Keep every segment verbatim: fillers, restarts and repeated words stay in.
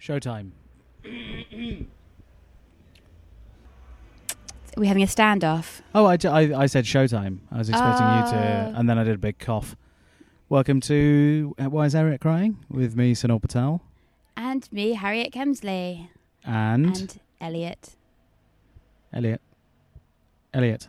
Showtime. Are we having a standoff? Oh, I, I, I said showtime. I was expecting Oh. you to... And then I did a big cough. Welcome to uh, Why is Eric Crying? With me, Sunil Patel. And me, Harriet Kemsley. And... And Elliot. Elliot. Elliot.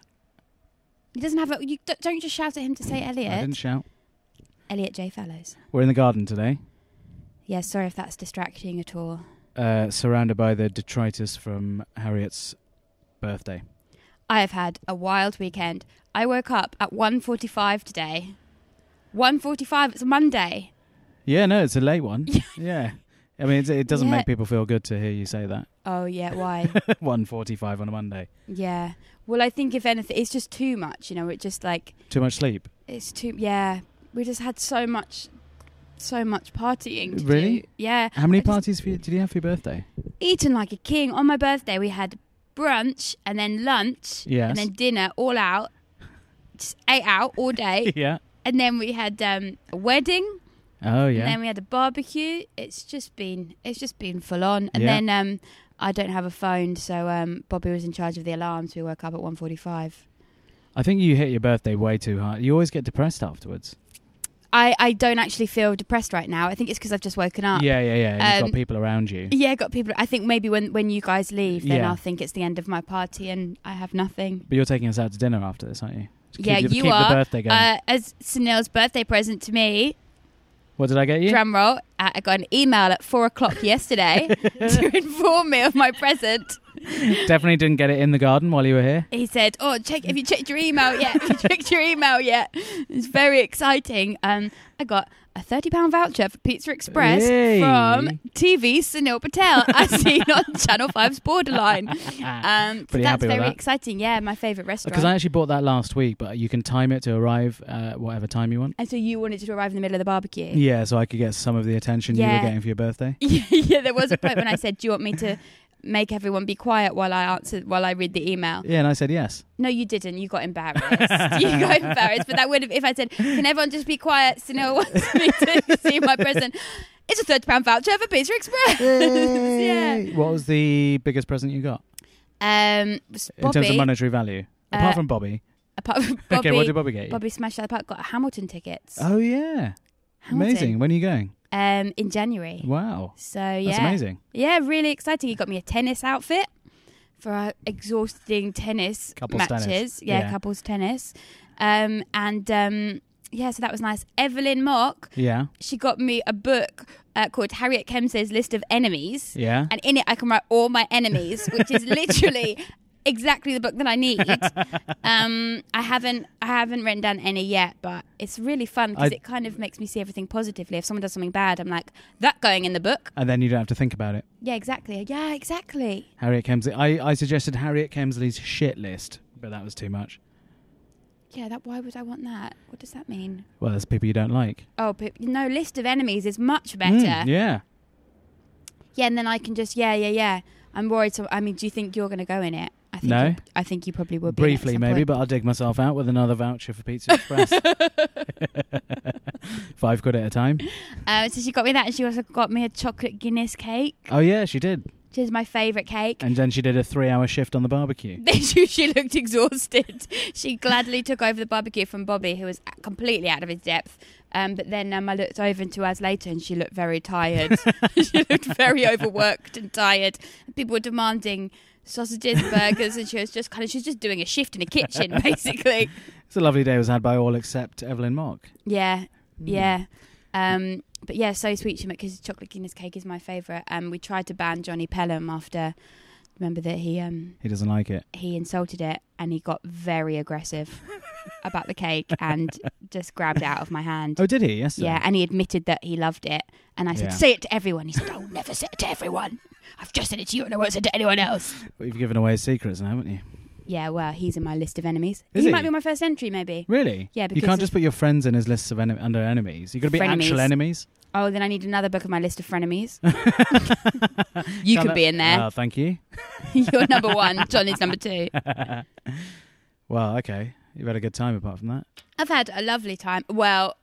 He doesn't have a... You, don't just shout at him to say Elliot. I didn't shout. Elliot J. Fellows. We're in the garden today. Yeah, sorry if that's distracting at all. Uh, surrounded by the detritus from Harriet's birthday. I have had a wild weekend. I woke up at one forty-five today. one forty-five, it's a Monday. Yeah, no, it's a late one. Yeah. I mean, it, it doesn't Yeah. make people feel good to hear you say that. Oh, yeah, why? one forty-five on a Monday. Yeah. Well, I think if anything, it's just too much, you know, it just like... Too much sleep? It's too... Yeah. We just had so much... So much partying to Really? do. Yeah. How many I just parties for you, did you have for your birthday? Eaten like a king. On my birthday, we had brunch and then lunch Yes. and then dinner all out. Just ate out all day. Yeah. And then we had um, a wedding. Oh, yeah. And then we had a barbecue. It's just been it's just been full on. And Yeah. then um, I don't have a phone, so um, Bobby was in charge of the alarms. We woke up at one forty-five. I think you hit your birthday way too hard. You always get depressed afterwards. I, I don't actually feel depressed right now. I think it's because I've just woken up. Yeah, yeah, yeah. And you've Um, got people around you. Yeah, got people. I think maybe when, when you guys leave, then Yeah. I'll think it's the end of my party and I have nothing. But you're taking us out to dinner after this, aren't you? To Yeah, keep, you keep are. the birthday going. Uh, as Sunil's birthday present to me, What did I get you? drum roll, uh, I got an email at four o'clock yesterday to inform me of my present. Definitely didn't get it in the garden while you were here. He said, "Oh, check. Have you checked your email yet? Have you checked your email yet?" It's very exciting. Um, I got a thirty pound voucher for Pizza Express Yay. from T V Sunil Patel, as seen on Channel five's Borderline. Um, so Pretty that's happy with very that. exciting. Yeah, my favourite restaurant. Because I actually bought that last week, but you can time it to arrive uh, whatever time you want. And so you wanted to arrive in the middle of the barbecue. Yeah, so I could get some of the attention you Yeah. were getting for your birthday. Yeah, there was a point when I said, "Do you want me to make everyone be quiet while I answer while I read the email?" Yeah, and I said yes. No, you didn't. You got embarrassed. You got embarrassed. But that would have, if I said, "Can everyone just be quiet?" Sunil wants me to see my present. It's a thirty pound voucher for Pizza Express. Yeah. What was the biggest present you got Um, was in terms of Bobby, monetary value? Apart Uh, from Bobby. apart from Bobby, Okay, what did Bobby get you? Bobby smashed out of the park. Got Hamilton tickets. Oh, yeah. Hamilton. Amazing. When are you going? Um, in January. Wow. So yeah, That's amazing. Yeah, really exciting. He got me a tennis outfit for our exhausting tennis Couples matches. tennis. Yeah, Yeah. couples tennis. Um, and um, yeah, so that was nice. Evelyn Mock, Yeah. she got me a book uh, called Harriet Kemsley's List of Enemies. Yeah. And in it, I can write all my enemies, which is literally exactly the book that I need. Um, I haven't, I haven't written down any yet, but it's really fun because I- it kind of makes me see everything positively. If someone does something bad, I'm like, that going in the book. And then you don't have to think about it. Yeah, exactly. Yeah, exactly. Harriet Kemsley. I, I suggested Harriet Kemsley's shit list, but that was too much. Yeah, that. Why would I want that? What does that mean? Well, there's people you don't like. Oh, but no, list of enemies is much better. Mm, yeah. Yeah, and then I can just yeah, yeah, yeah. I'm worried. So, I mean, do you think you're going to go in it? I think No. you- I think you probably would. Be in it at Briefly, some maybe, point. but I'll dig myself out with another voucher for Pizza Express. Five quid at a time. Uh, so she got me that, and she also got me a chocolate Guinness cake, Oh, yeah, she did. which is my favourite cake. And then she did a three-hour shift on the barbecue. Then she, she looked exhausted. She gladly took over the barbecue from Bobby, who was completely out of his depth. Um, but then um, I looked over into us later, and she looked very tired. She looked very overworked and tired. People were demanding sausages, burgers, and she was just kind of she was just doing a shift in the kitchen, basically. It's a lovely day. It was had by all except Evelyn Mock. Yeah, yeah. Um, but yeah, so sweet she because chocolate Guinness cake is my favourite. Um, we tried to ban Johnny Pelham after. Remember that he um He doesn't like it. he insulted it and he got very aggressive about the cake and just grabbed it out of my hand. Oh, did he? Yesterday? Yeah, and he admitted that he loved it. And I said, Yeah. say it to everyone. He said, I'll never say it to everyone. I've just said it to you and I won't say it to anyone else. Well, you've given away his secrets now, haven't you? Yeah, well, he's in my list of enemies. Is he, he? might be my first entry, maybe. Really? Yeah, You because can't of- just put your friends in his lists of en- under enemies. You've got to be Frenemies. actual enemies. Oh, then I need another book of my list of frenemies. You Can't could be in there. Oh, thank you. You're number one. John is number two. Well, okay. You've had a good time apart from that. I've had a lovely time. Well,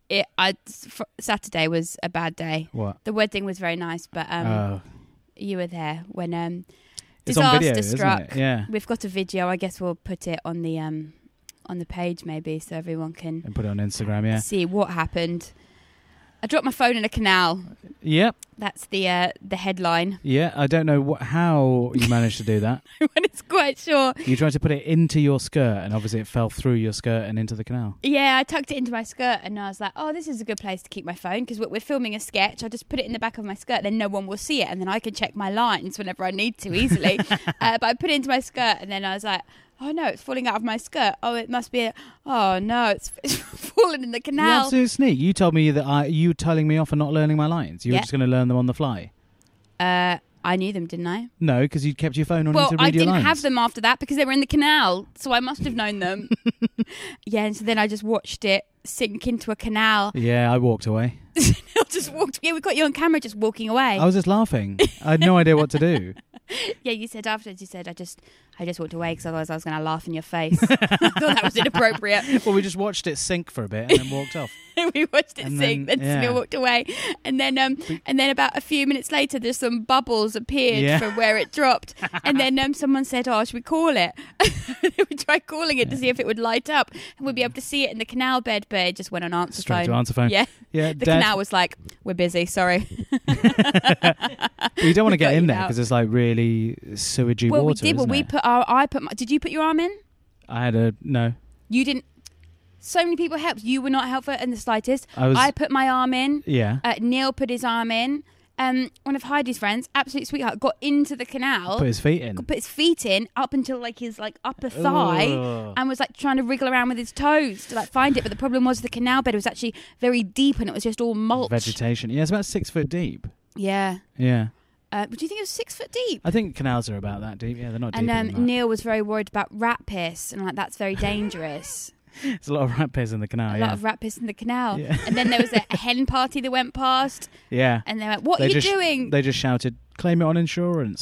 it. I fr- Saturday was a bad day. What? The wedding was very nice, but um, Oh, you were there when um, it's on disaster video, struck. isn't it? Yeah. We've got a video. I guess we'll put it on the um, on the page maybe, so everyone can And put it on Instagram. Yeah. see what happened. I dropped my phone in a canal. Yep. That's the uh, the headline. Yeah. I don't know what, how you managed to do that. When it's quite sure. You tried to put it into your skirt, and obviously it fell through your skirt and into the canal. Yeah, I tucked it into my skirt and I was like, oh, this is a good place to keep my phone because we're filming a sketch. I just put it in the back of my skirt, then no one will see it, and then I can check my lines whenever I need to easily. uh, but I put it into my skirt, and then I was like, oh no, it's falling out of my skirt. Oh, it must be. A, oh no, it's, it's fallen in the You canal. absolute sneak. You told me that I, you were telling me off for not learning my lines. You Yeah. were just going to learn them on the fly. Uh, I knew them, didn't I? No, because you kept your phone on Well, you to read I your didn't lines. have them after that because they were in the canal, so I must have known them. Yeah, and so then I just watched it sink into a canal. Yeah, I walked away. I just walked. Yeah, we got you on camera just walking away. I was just laughing. I had no idea what to do. Yeah, you said afterwards. You said I just, I just walked away because otherwise I was going to laugh in your face. I thought that was inappropriate. Well, we just watched it sink for a bit and then walked off. We watched it And sink, then- then, yeah. Sunil walked away, and then um, and then about a few minutes later, there's some bubbles appeared Yeah. from where it dropped, and then um, someone said, "Oh, should we call it?" We tried calling it to see if it would light up, and we'd be able to see it in the canal bed, but it just went on answer Straight phone. to answer phone. Yeah, Yeah, the Dad, canal was like, "We're busy, sorry." but you don't want We to get got in you there out. because it's like really sewagey Well, water. we did. Well, isn't we it? put our. I put. My, did you put your arm in? I had a no. You didn't. So many people helped. You were not helpful in the slightest. I was. I put my arm in. yeah. Uh, Neil put his arm in. Um, one of Heidi's friends, absolute sweetheart, got into the canal, Put his feet in. got- put his feet in up until like his like upper thigh, Ugh. and was like trying to wriggle around with his toes to like find it. But the problem was the canal bed was actually very deep, and it was just all mulch. Vegetation. Yeah, it's about six foot deep. Yeah. Yeah. Uh, but do you think it was six foot deep? I think canals are about that deep. Yeah, they're not And deeper um, than that. Neil was very worried about rat piss, and like that's very dangerous. There's a lot of rat piss in the canal. a Oh, yeah. lot of rat piss in the canal. Yeah. And then there was a hen party that went past, Yeah. and they went, "What They are you just- doing?" They just shouted, "Claim it on insurance."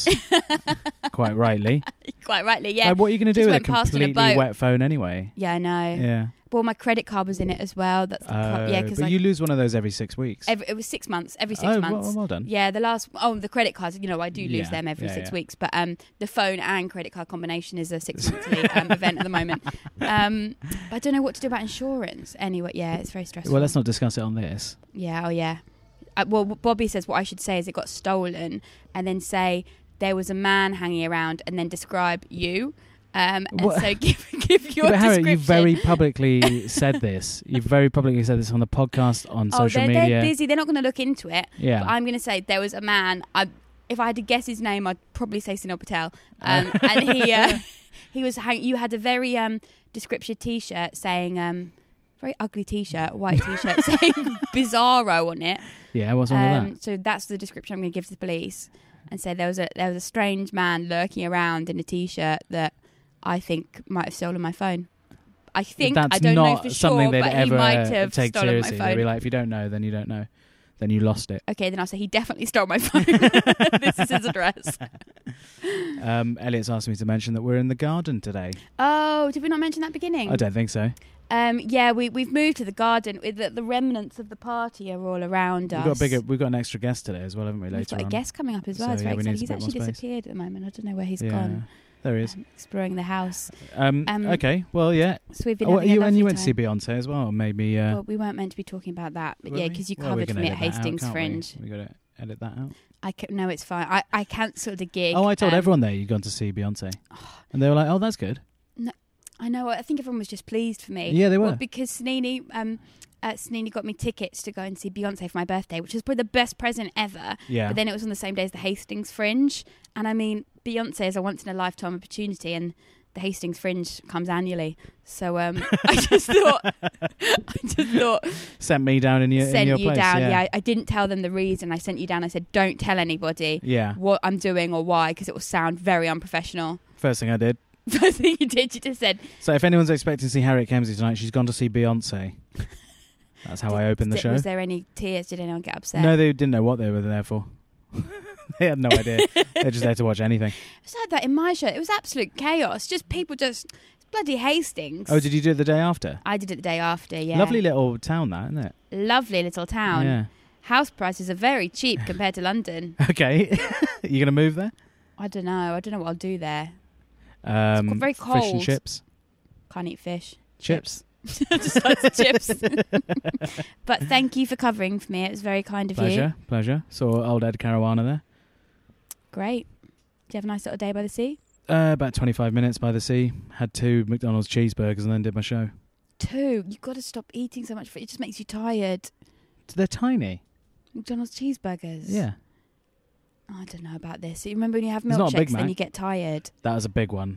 Quite rightly. Quite rightly, yeah. Like, what are you going to do Just with a went past in a completely boat. wet phone anyway? Yeah, I know. Yeah. Well, my credit card was in it as well. That's the pro- Uh, yeah, because but you lose one of those every six weeks. every, it was six months. Every six oh, months. Well, well done. Yeah, the last oh the credit cards. You know, I do lose Yeah, them every yeah, six yeah. weeks. But um, the phone and credit card combination is a six monthly um, event at the moment. Um, but I don't know what to do about insurance. Anyway, yeah, it's very stressful. Well, let's not discuss it on this. Yeah, oh yeah. Uh, well, Bobby says what I should say is it got stolen, and then say there was a man hanging around, and then describe you. Um, and What? so give give your Yeah, but Harriet, description. you very publicly said this. You've very publicly said this on the podcast, on oh, social they're, media. they're busy. They're not going to look into it. Yeah. But I'm going to say there was a man. I, if I had to guess his name, I'd probably say Sunil Patel. Um, and he uh, he was. Hang- you had a very um, descriptive T-shirt saying. Um, very ugly T-shirt, white T-shirt saying Bizarro on it. Yeah, what's wrong with Um, that? so that's the description I'm going to give to the police, and say there was a there was a strange man lurking around in a T-shirt that I think might have stolen my phone. I think That's I don't not know for something sure, they'd but ever he might have take stolen seriously. my They'd phone. be like, if you don't know, then you don't know. Then you lost it. Okay, then I'll say he definitely stole my phone. This is his address. Um, Elliot's asked me to mention that we're in the garden today. Oh, did we not mention that beginning? I don't think so. Um, yeah, we we've moved to the garden. With the, the remnants of the party are all around We've us. got a bigger. We've got an extra guest today as well, haven't we? We've Later got a on. guest coming up as well. So, it's yeah, very we need exciting. He's a bit more actually space. disappeared at the moment. I don't know where he's yeah, gone. there he is. Um, exploring the house. Um, Um, okay, well, yeah. So we've been Oh, having a you, lovely and you went time. to see Beyonce as well. Maybe. Uh, Well, we weren't meant to be talking about that, but were yeah, we? because you Well, we covered can for me at edit that out, Hastings can't we? Fringe. We got to edit that out. I ca- no, it's fine. I, I cancelled a gig. Oh, I told um, everyone there you'd gone to see Beyonce, and they were like, "Oh, that's good." I know. I think everyone was just pleased for me. Yeah, they were. Well, because Snini, um, uh, Snini got me tickets to go and see Beyonce for my birthday, which was probably the best present ever. Yeah. But then it was on the same day as the Hastings Fringe, and I mean, Beyonce is a once in a lifetime opportunity, and the Hastings Fringe comes annually. So um, I just thought, I just thought, Sent me down in your sent in your you place. down. Yeah. Yeah, I, I didn't tell them the reason. I sent you down. I said, don't tell anybody Yeah. what I'm doing or why, because it will sound very unprofessional. First thing I did. First thing you did, you just said, So if anyone's expecting to see Harriet Kemsley tonight, she's gone to see Beyonce. That's how I opened the "Did- show. was there any tears? Did anyone get upset? No, they didn't know what they were there for. They had no idea. They're just there to watch anything. It was like that in my show. It was absolute chaos. Just people just bloody Hastings. Oh, did you do it the day after? I did it the day after, yeah. Lovely little town, that, isn't it? Lovely little town. Yeah. House prices are very cheap compared to London. Okay. You going to move there? I don't know. I don't know what I'll do there. Um, It's very Fish and cold. chips. Can't eat fish. Chips. Just lots of chips. But thank you for covering for me. It was very kind of Pleasure, you. pleasure. Saw old Ed Caruana there. Great. Do you have a nice little day by the sea? Uh, about twenty-five minutes by the sea. Had two McDonald's cheeseburgers and then did my show. Two. You've got to stop eating so much. It just makes you tired. They're tiny. McDonald's cheeseburgers. Yeah. I don't know about this. You remember when you have It's not a Big milkshakes, then Mac. you get tired. That was a big one.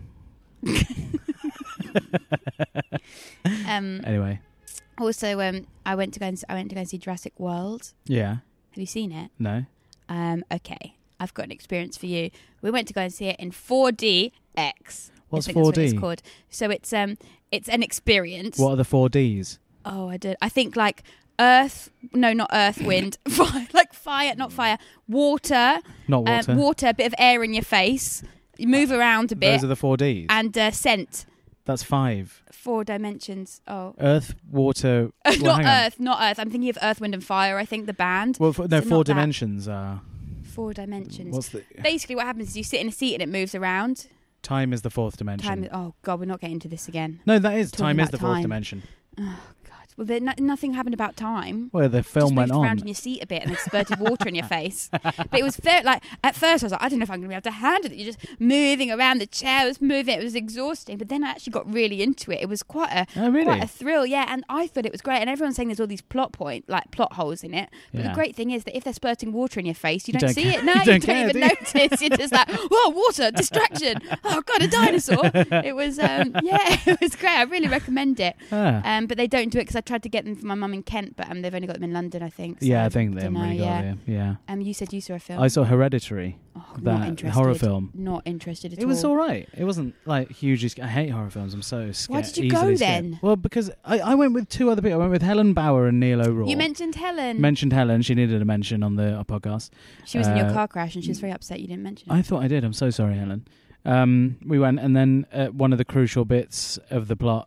Um, Anyway. also, um, I went to go and I went to go and see Jurassic World. Yeah. Have you seen it? No. Um, okay, I've got an experience for you. We went to go and see it in four D X. What's I think that's what four D? it's called. So it's um, it's an experience. What are the four Ds? Oh, I did. I think like earth. No, not earth. Wind. Fire. Like fire, not fire. Water. Not water. Um, water. A bit of air in your face. You move around a bit. Those are the four Ds. And uh, scent. That's five. Four dimensions. Oh. Earth, water. Uh, well, not hang on. Earth, not Earth. I'm thinking of Earth, Wind and Fire, I think, the band. Well, f- no, So four not that. dimensions are. Four dimensions. What's the Basically, what happens is you sit in a seat and it moves around. time? Is the fourth dimension? Time. Oh, God, we're not getting into this again. No, that is Talking time. Is about the fourth time. dimension? Oh, God. Well, there, no, nothing happened about time. Well, the Just film went moved around on. in your seat a bit and then spurted water in your face. But it was very, like, at first I was like, I don't know if I'm going to be able to handle it. You're just moving around, the chair was moving, it was exhausting. But then I actually got really into it. It was quite a Oh, really? quite a thrill, yeah. And I thought it was great. And everyone's saying there's all these plot point, like plot holes in it. But Yeah. the great thing is that if they're spurting water in your face, you You don't, don't see care. it. No, You you don't don't, care, even do you? notice. You're just like, oh, water, distraction. Oh, God, a dinosaur. It was, um, yeah, it was great. I really recommend it. Ah. Um, but they don't do it because I tried to get them for my mum in Kent, but um, they've only got them in London, I think. So Yeah, I think they dunno, haven't really got yeah. it. Yeah. Um, you said you saw a film. I saw Hereditary. oh, that not interested. horror film. Not interested at It all. was all right. It wasn't like hugely. Sc- I hate horror films. I'm so scared. Why did you easily go scared. then? Well, because I, I went with two other people. I went with Helen Bauer and Neil O'Rourke. You mentioned Helen. mentioned Helen. She needed a mention on the uh, podcast. she was in your uh, car crash and she was very upset you didn't mention it. I thought I did. I'm so sorry, Helen. Um, we went, and then uh, one of the crucial bits of the plot,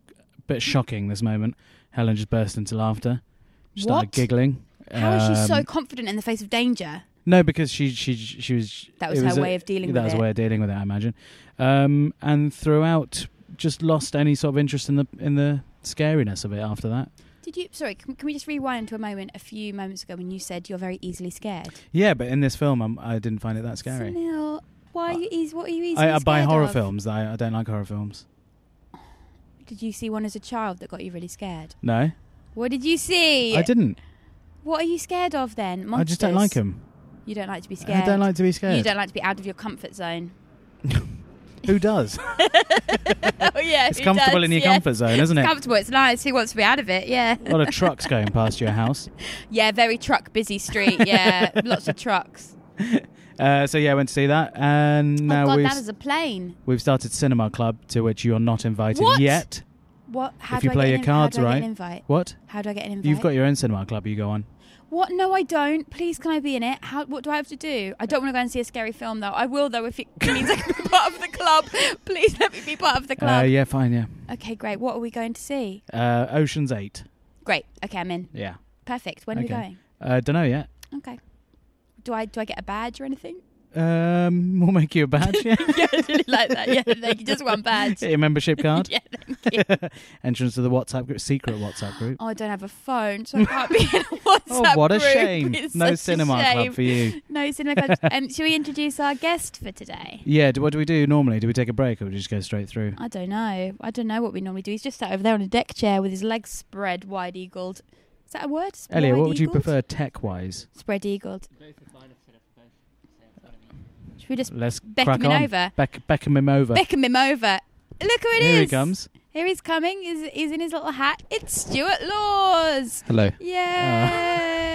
bit shocking. This moment, Helen just burst into laughter. She started What? giggling. How is she so Um, confident in the face of danger? No, because she she she was. That was it her a- way of dealing That with was it. a way of dealing with it, I imagine. Um, and throughout, just lost any sort of interest in the in the scariness of it after that. Did you? Sorry, can, can we just rewind to a moment a few moments ago when you said you're very easily scared? Yeah, but in this film, I'm, I didn't find it that scary. Sunil, why are you easy? What are you easily I, I buy scared horror of? films. I, I don't like horror films. Did you see one as a child that got you really scared? No, What did you see? I didn't. What are you scared of then? Monsters? I just don't like them. You don't like to be scared. I don't like to be scared. You don't like to be out of your comfort zone. Who does? oh yeah, It's who comfortable does? in your yeah. comfort zone, isn't It's it? comfortable. It's nice. Who wants to be out of it? Yeah. A lot of trucks going past your house. Yeah, very truck busy street. Yeah, lots of trucks. Uh, so yeah, I went to see that, and now oh God, we've that is a plane. we've started Cinema Club, to which you're not invited What? yet. What? How If do you I play get your an, cards how do I right. get an invite? What? How do I get an invite? You've got your own cinema club. You go on. What? No, I don't. Please, can I be in it? How? What do I have to do? I don't want to go and see a scary film, though. I will, though, if it means I can be part of the club. Please let me be part of the Uh, club. yeah, fine. Yeah. Okay, great. What are we going to see? Uh, Ocean's Eight. Great. Okay, I'm in. Yeah. Perfect. When are Okay. we going? Uh, don't know yet. Okay. Do I do I get a badge or anything? Um, we'll make you a badge. Yeah. yeah, I really like that. Yeah, thank you. Just one badge. Get your membership card. yeah, thank you. Entrance to the WhatsApp group, secret WhatsApp group. Oh, I don't have a phone, so I can't be in a WhatsApp Oh, what a group. shame! It's No such a cinema shame. club for you. No cinema club. Um, shall we introduce our guest for today? Yeah. Do, what do we do normally? Do we take a break or do we just go straight through? I don't know. I don't know what we normally do. He's just sat over there on a deck chair with his legs spread, wide-eagled. Is that a word? Elliot, what would you Wide-eagled? prefer tech-wise? Spread-eagled. Should we just Let's beck crack him on. over? Beck, Beckham him over. Beckon him over. Look who it is. Here he comes. Here he's coming. He's, he's in his little hat. It's Stuart Laws. Hello. Yay!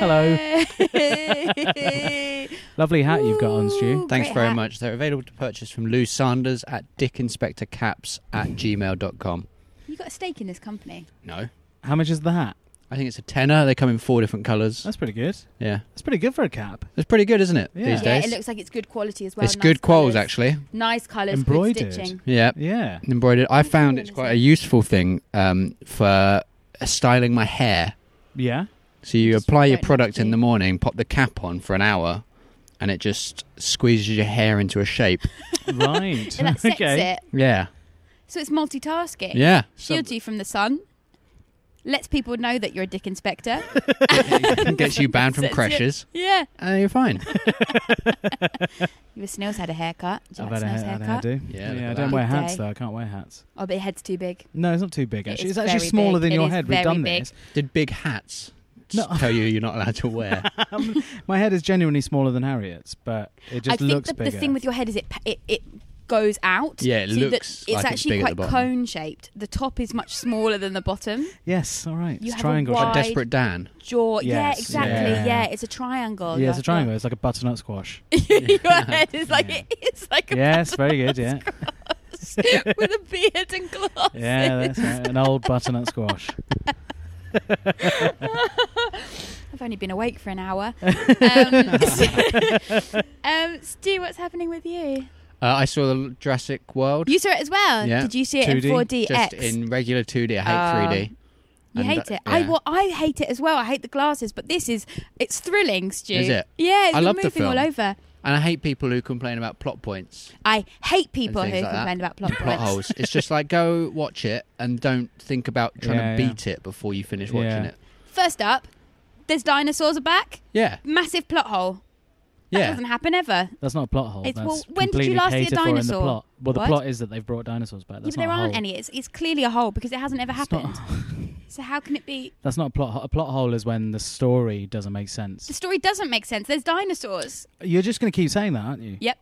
hello. Lovely hat you've got on, Stu. Ooh, Thanks great very hat. much. They're available to purchase from Lou Sanders at dickinspectorcaps at gmail dot com. You got a stake in this company. No. How much is the hat? I think it's a tenner. They come in four different colours. That's pretty good. Yeah. That's pretty good for a cap. It's pretty good, isn't it, Yeah. these Yeah, days? it looks like it's good quality as well. It's nice good quals, colours. actually. Nice colours, Embroidered. good stitching. Yeah. Yeah. Embroidered. I found it's Is quite it? a useful thing um, for styling my hair. Yeah. So you Just apply your don't have product to. in the morning, pop the cap on for an hour, and it just squeezes your hair into a shape. Right. And that sets okay. it. Yeah. So it's multitasking. Yeah. Shields you from the sun. Lets people know that you're a dick inspector. Gets you banned from Sets you- creches. Yeah. And you're fine. Your Snails had a haircut. Do you I've like had a, Snails' had a haircut? hairdo. Yeah, look yeah I at don't that. wear Good hats, day. though. I can't wear hats. Oh, but your head's too big. No, it's not too big, It actually. is It's actually very smaller big. than It your is head. We've very done big. this. Did big hats No. tell you you're not allowed to wear? My head is genuinely smaller than Harriet's, but it just I think looks the, bigger. the thing with your head is it it, it goes out. Yeah, it so that looks it's like it's actually big at quite the bottom. cone shaped. The top is much smaller than the bottom. Yes, all right. You It's have a triangle. wide- shape. Desperate Dan. Jaw. Yeah, Yes, exactly. yeah. Yeah. it's a triangle. Yeah, it's Your- a triangle. It's like a butternut squash. Your, your head is like Yeah. it's like a Yes, very good, yeah. with a beard and glasses. Yeah, that's right. An old butternut squash. I've only been awake for an hour. Um, so- um, Stu, what's happening with you? Uh, I saw the Jurassic World. You saw it as well. Yeah. Did you see it two in D? four D Just X? in regular two D. I hate Uh, three D. You And, hate uh, it. I yeah. well, I hate it as well. I hate the glasses, but this is it's thrilling, Stu. Is it? Yeah, it's I you're love the moving all film. over. And I hate people who complain about plot points, I hate people who things like that. complain about plot plot points. holes. It's just like, go watch it and don't think about trying Yeah, to yeah. beat it before you finish watching Yeah. it. First up, there's dinosaurs are back. Yeah. Massive plot hole. That Yeah. doesn't happen ever. That's not a plot hole. It's- That's well, when did you completely last see a catered for in the dinosaur? plot. Well, the What? plot is that they've brought dinosaurs back. Yeah, That's but there not a aren't hole. any. It's it's clearly a hole because it hasn't ever It's not- happened. So how can it be? That's not a plot. ho- A plot hole is when the story doesn't make sense. The story doesn't make sense. There's dinosaurs. You're just going to keep saying that, aren't you? Yep.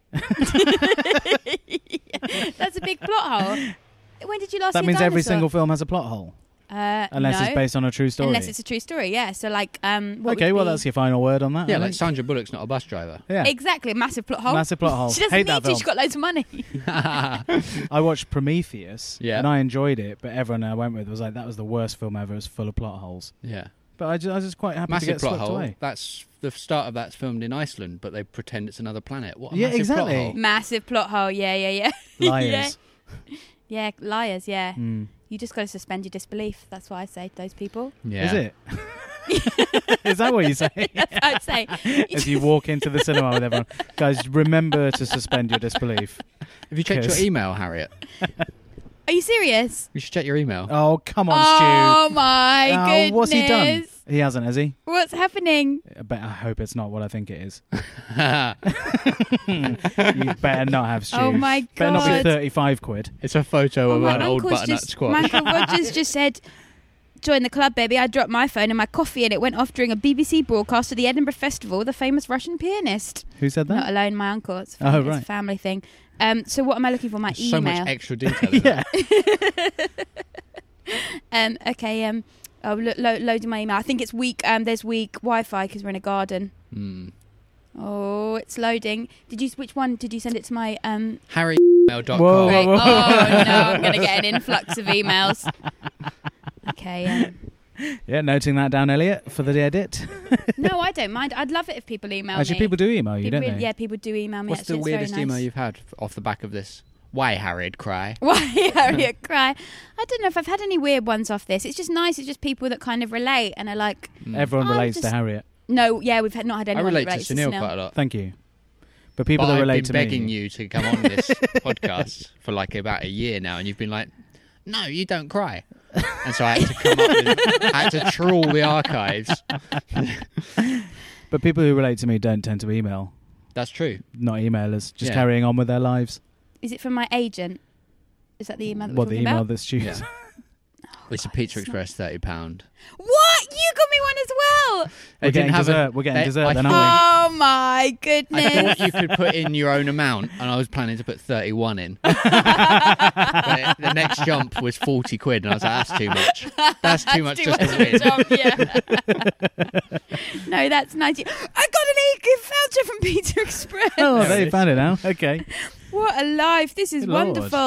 That's a big plot hole. When did you last That see means a every dinosaur? single film has a plot hole, Uh, unless no. it's based on a true story. Unless it's a true story, yeah. So like, um, what Okay, would well, be- that's your final word on that. Yeah, I like think. Sandra Bullock's not a bus driver. yeah. exactly massive plot hole. Massive plot hole. She doesn't Hate need that to. film. She's got loads of money. I watched Prometheus, Yeah. and I enjoyed it, but everyone I went with was like, that was the worst film ever. It was full of plot holes. Yeah. But I just, I was just quite happy to Massive get plot swept hole. away. That's the start of that's filmed in Iceland, but they pretend it's another planet. What a Yeah, massive exactly. plot hole. Massive plot hole. Yeah, yeah, yeah. Liars. yeah. yeah, liars. Yeah. Mm. You just got to suspend your disbelief. That's what I say to those people. Yeah. Is it? Is that what you say? That's what I'd say. As you walk into the cinema with everyone, guys, remember to suspend your disbelief. Have you checked your Because- email, Harriet? Are you serious? You should check your email. Oh, come on, Oh my Stu. Oh, goodness! what's he done? He hasn't, has he? What's happening? But I hope it's not what I think it is. You better not have Stu. Oh my Better not be God. thirty-five quid. It's a photo Oh, of my an old uncle's butternut just, squash. My uncle Rogers just said, "Join the club, baby." I dropped my phone and my coffee, and it went off during a B B C broadcast of the Edinburgh Festival with a famous Russian pianist. Who said that? Not alone, my uncle. It's, Oh, it's right. a family thing. Um, so what am I looking for? My so email. much extra detail. in yeah. that. um, okay. Um, oh, lo- lo- loading my email. I think it's weak. Um, there's weak Wi-Fi because we're in a garden. Hmm. Oh, it's loading. Did you? Which one did you send it to? My um. Harry dot com. Whoa. Great. whoa. Oh no, I'm going to get an influx of emails. Okay. Um, Yeah, noting that down, Elliot, for the edit. no, I don't mind. I'd love it if people email Actually, me. people do email you, People don't really- they? Yeah, people do email me. What's actually. the It's very weirdest nice. email you've had f- off the back of this? Why Harriet cry? Why Harriet cry? I don't know if I've had any weird ones off this. It's just nice. It's just people that kind of relate and are like, Mm. Everyone I'm relates to just- Harriet. no, yeah, we've had, not had I anyone relate that relates to Sunil Sunil. quite a lot. Thank you. But people but that I've relate been to begging me. you to come on this podcast for like about a year now, and you've been like, "No, you don't cry." And so I had to come up with, I had to trawl the archives. But people who relate to me don't tend to email. That's true. Not emailers, just Yeah. carrying on with their lives. Is it from my agent? Is that the email that we're What, the talking email about? that's Stu's? Oh, It's a Pizza Express thirty pound. What? You got me one as well. We're getting have dessert. a- We're getting they- dessert I then, thought- aren't Oh my I goodness. thought you could put in your own amount, and I was planning to put thirty-one in. But it- the next jump was forty quid, and I was like, "That's too much. That's too much too just much to of a win." jump, yeah. No, that's nice. I got an e-gift voucher from Pizza Express. we? Oh, There there it you is. found it now. Okay. What a life. This is Good Lord. wonderful.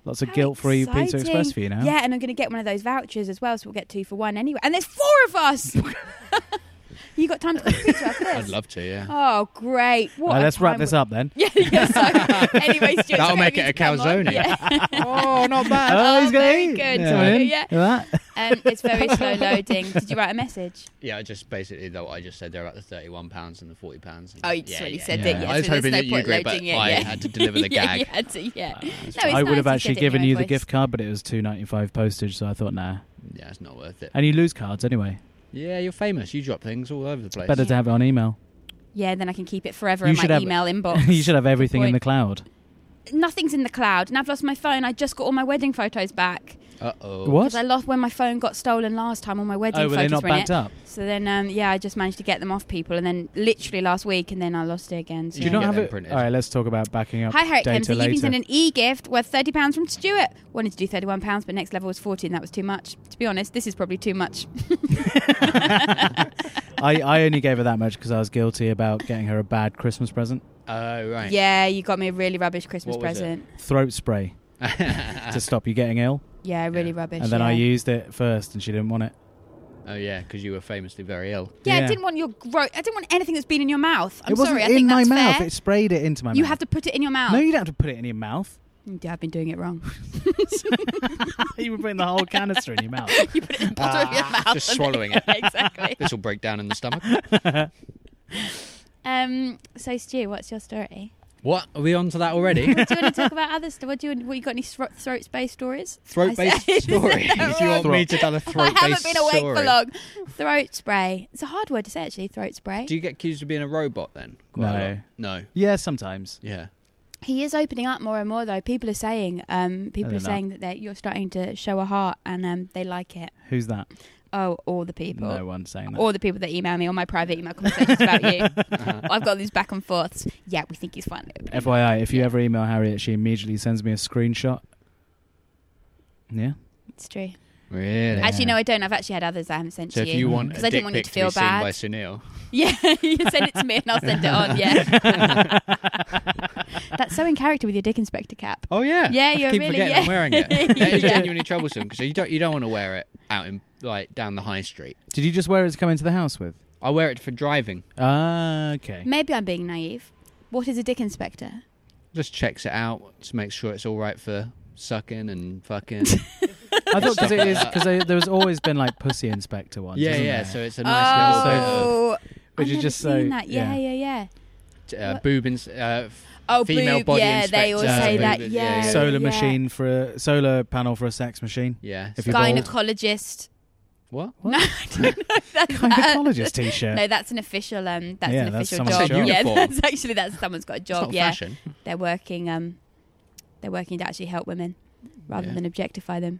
Lots of How guilt-free Pizza exciting. Express for you now. Yeah, and I'm going to get one of those vouchers as well, so we'll get two for one anyway. And there's four of us. You got time to go to pizza after this? I'd love to, yeah. Oh, great! What Uh, a let's wrap time this we- up then. Yeah, yeah. So, anyway, Stuart, That'll sorry, make I it need a to come on. calzone. Yeah. Oh, not bad. Oh, he's Oh, gonna very eat. good. Yeah, Sorry, in. yeah. Look at that. Um, it's very slow loading. Did you write a message? Yeah, just basically though I just said they're at the thirty-one pounds and the forty pounds. Oh, you yeah, already yeah, said yeah. that. Yeah, I was so there's hoping no that you point agreed, but loading it, I yeah. had to deliver the yeah, gag. you had to, yeah. No, it's I would nice have you actually said it in given your you own the voice. gift card, but it was two ninety-five postage, so I thought, nah. Yeah, it's not worth it. And you lose cards anyway. Yeah, you're famous. You drop things all over the place. Better to have it on email. Yeah, then I can keep it forever You in should my have- email inbox. You should have everything in point. the cloud. Nothing's in the cloud, and I've lost my phone. I just got all my wedding photos back. Uh-oh. What? Because I lost when my phone got stolen last time. All my wedding Oh, were photos they not were in backed it. up? So then, um, yeah, I just managed to get them off people, and then literally last week, and then I lost it again. So. Do you not get have them it? printed? All right, let's talk about backing up Hi, Harriet data Kemsley. You've later. been sent an e-gift worth thirty pounds from Stuart. Wanted to do thirty-one pounds, but next level was forty, and that was too much. To be honest, this is probably too much. I, I only gave her that much because I was guilty about getting her a bad Christmas present. Oh, right. Yeah, you got me a really rubbish Christmas What was it? present. Throat spray to stop you getting ill. Yeah, really Yeah. rubbish. And then yeah. I used it first and she didn't want it. Oh, yeah, because you were famously very ill. Yeah, Yeah. I didn't want your gro- I didn't want anything that's been in your mouth. I'm it wasn't sorry. I in think my that's mouth. fair. It sprayed it into my You mouth. have to put it in your mouth. No, you don't have to put it in your mouth. Yeah, I've been doing it wrong. You were putting the whole canister in your mouth. You put it in the bottom of your mouth. Just swallowing it. Exactly. This will break down in the stomach. Um. So, Stu, what's your story? What? Are we on to that already? Do you want to talk about other stuff? What do you? What you got? Any thro- throat-based stories? Throat-based I said- story. Do you want me to tell a I throat-based haven't been awake story? for long. Throat spray. It's a hard word to say, actually. Throat spray. Do you get accused of being a robot then? Quite a No. lot? No. Yeah, sometimes. Yeah. He is opening up more and more, though. People are saying, um, people they're are saying that they're, you're starting to show a heart, and um, they like it. Who's that? Oh, all the people. No one's saying that. All the people that email me on my private email conversations about you. I've got these back and forths. Yeah, we think he's fun. F Y I, if you ever email Harriet, she immediately sends me a screenshot. Yeah. It's true. Really? Yeah. Actually, no, I don't. I've actually had others I haven't sent So to if you. you want a 'Cause I dick didn't want you pic to feel be seen bad. by Sunil, Yeah, you send it to me and I'll send it on. Yeah. That's so in character with your Dick Inspector cap. oh yeah, Yeah, I you're keep really- forgetting yeah. I'm wearing it. It is Yeah. genuinely troublesome because you don't you don't want to wear it out in like down the high street. Did you just wear it to come into the house with? I wear it for driving. Ah, okay. Maybe I'm being naive. What is a Dick Inspector? Just checks it out to make sure it's all right for sucking and fucking. I thought because it is Stuff like because there's always been like Pussy Inspector ones. yeah, isn't yeah. there? So it's a nice little bit of Oh, Which I've is never just seen so- that. Yeah, yeah. yeah, yeah. uh, What? boob ins- uh, f- Oh, female boob, body yeah, they all inspector, say boob, that. yeah, Yeah, yeah. solar yeah. machine for a solar panel for a sex machine. yeah. If so- you're bold. Gynecologist. what? No, I don't know if that's that. Gynecologist t-shirt. No, that's an official. Um, that's Yeah, an that's official someone's job. job. Yeah, Uniform. that's actually that's someone's got a It's job. not Yeah, fashion. they're working. Um, they're working to actually help women rather Yeah. than objectify them.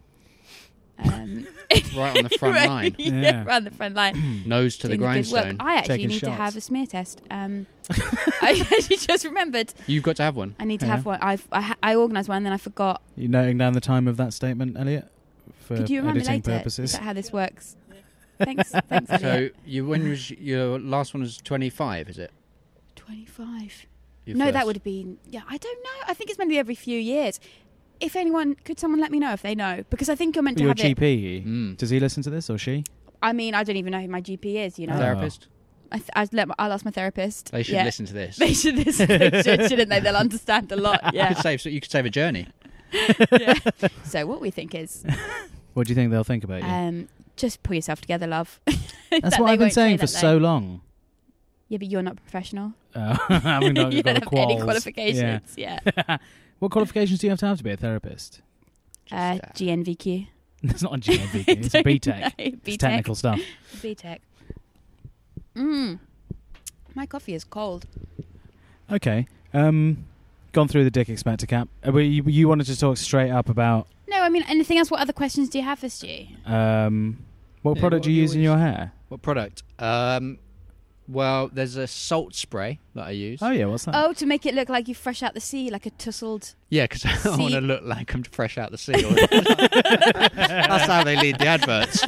Um, Right on the front right, line. yeah, Yeah. right on the front line. Nose to the Doing good work. grindstone. I actually Taking need to shots. have a smear test. Um, I actually just remembered. You've got to have one. I need to Yeah. have one. I've I, ha- I organised one, and then I forgot. You noting down the time of that statement, Elliot, for Could you remind me editing later? purposes? Is that how this works? Thanks, thanks. So Elliot. you when was your last one was twenty-five? Is it? Twenty-five. Your No, that first? would have been. Yeah, I don't know. I think it's maybe every few years. If anyone could, someone let me know if they know, because I think you're meant to Your have G it. P. Mm. Does he listen to this or she? I mean, I don't even know who my G P is. You know, Oh. Therapist. I th- I'd let my, I'll ask my therapist. They should yeah. listen to this. They should listen. They should, shouldn't they? They'll understand a lot. You Yeah. could save. So you could save a journey. yeah. So what we think is, What do you think they'll think about you? um, just pull yourself together, love. That's That what they I've been won't saying say for that, so though. long. Yeah, but you're not professional. Uh, having not you got don't a have any quals. qualifications. Yeah. Yeah. What qualifications do you have to have to be a therapist? Uh, Just, uh, G N V Q. It's not a G N V Q, it's a B Tech. It's technical stuff. B Tech. Mm. My coffee is cold. Okay. Um, gone through the Dick Inspector cap. Uh, but you, you wanted to talk straight up about No, I mean, anything else? What other questions do you have for Stu? um, what Yeah, product what do you have you use in always- your hair? What product? Um, well, there's a salt spray that I use. Oh yeah, what's that? Oh, to make it look like you fresh out the sea, like a tussled. Yeah, because I want See- to look like I'm fresh out the sea. That's how they lead the adverts.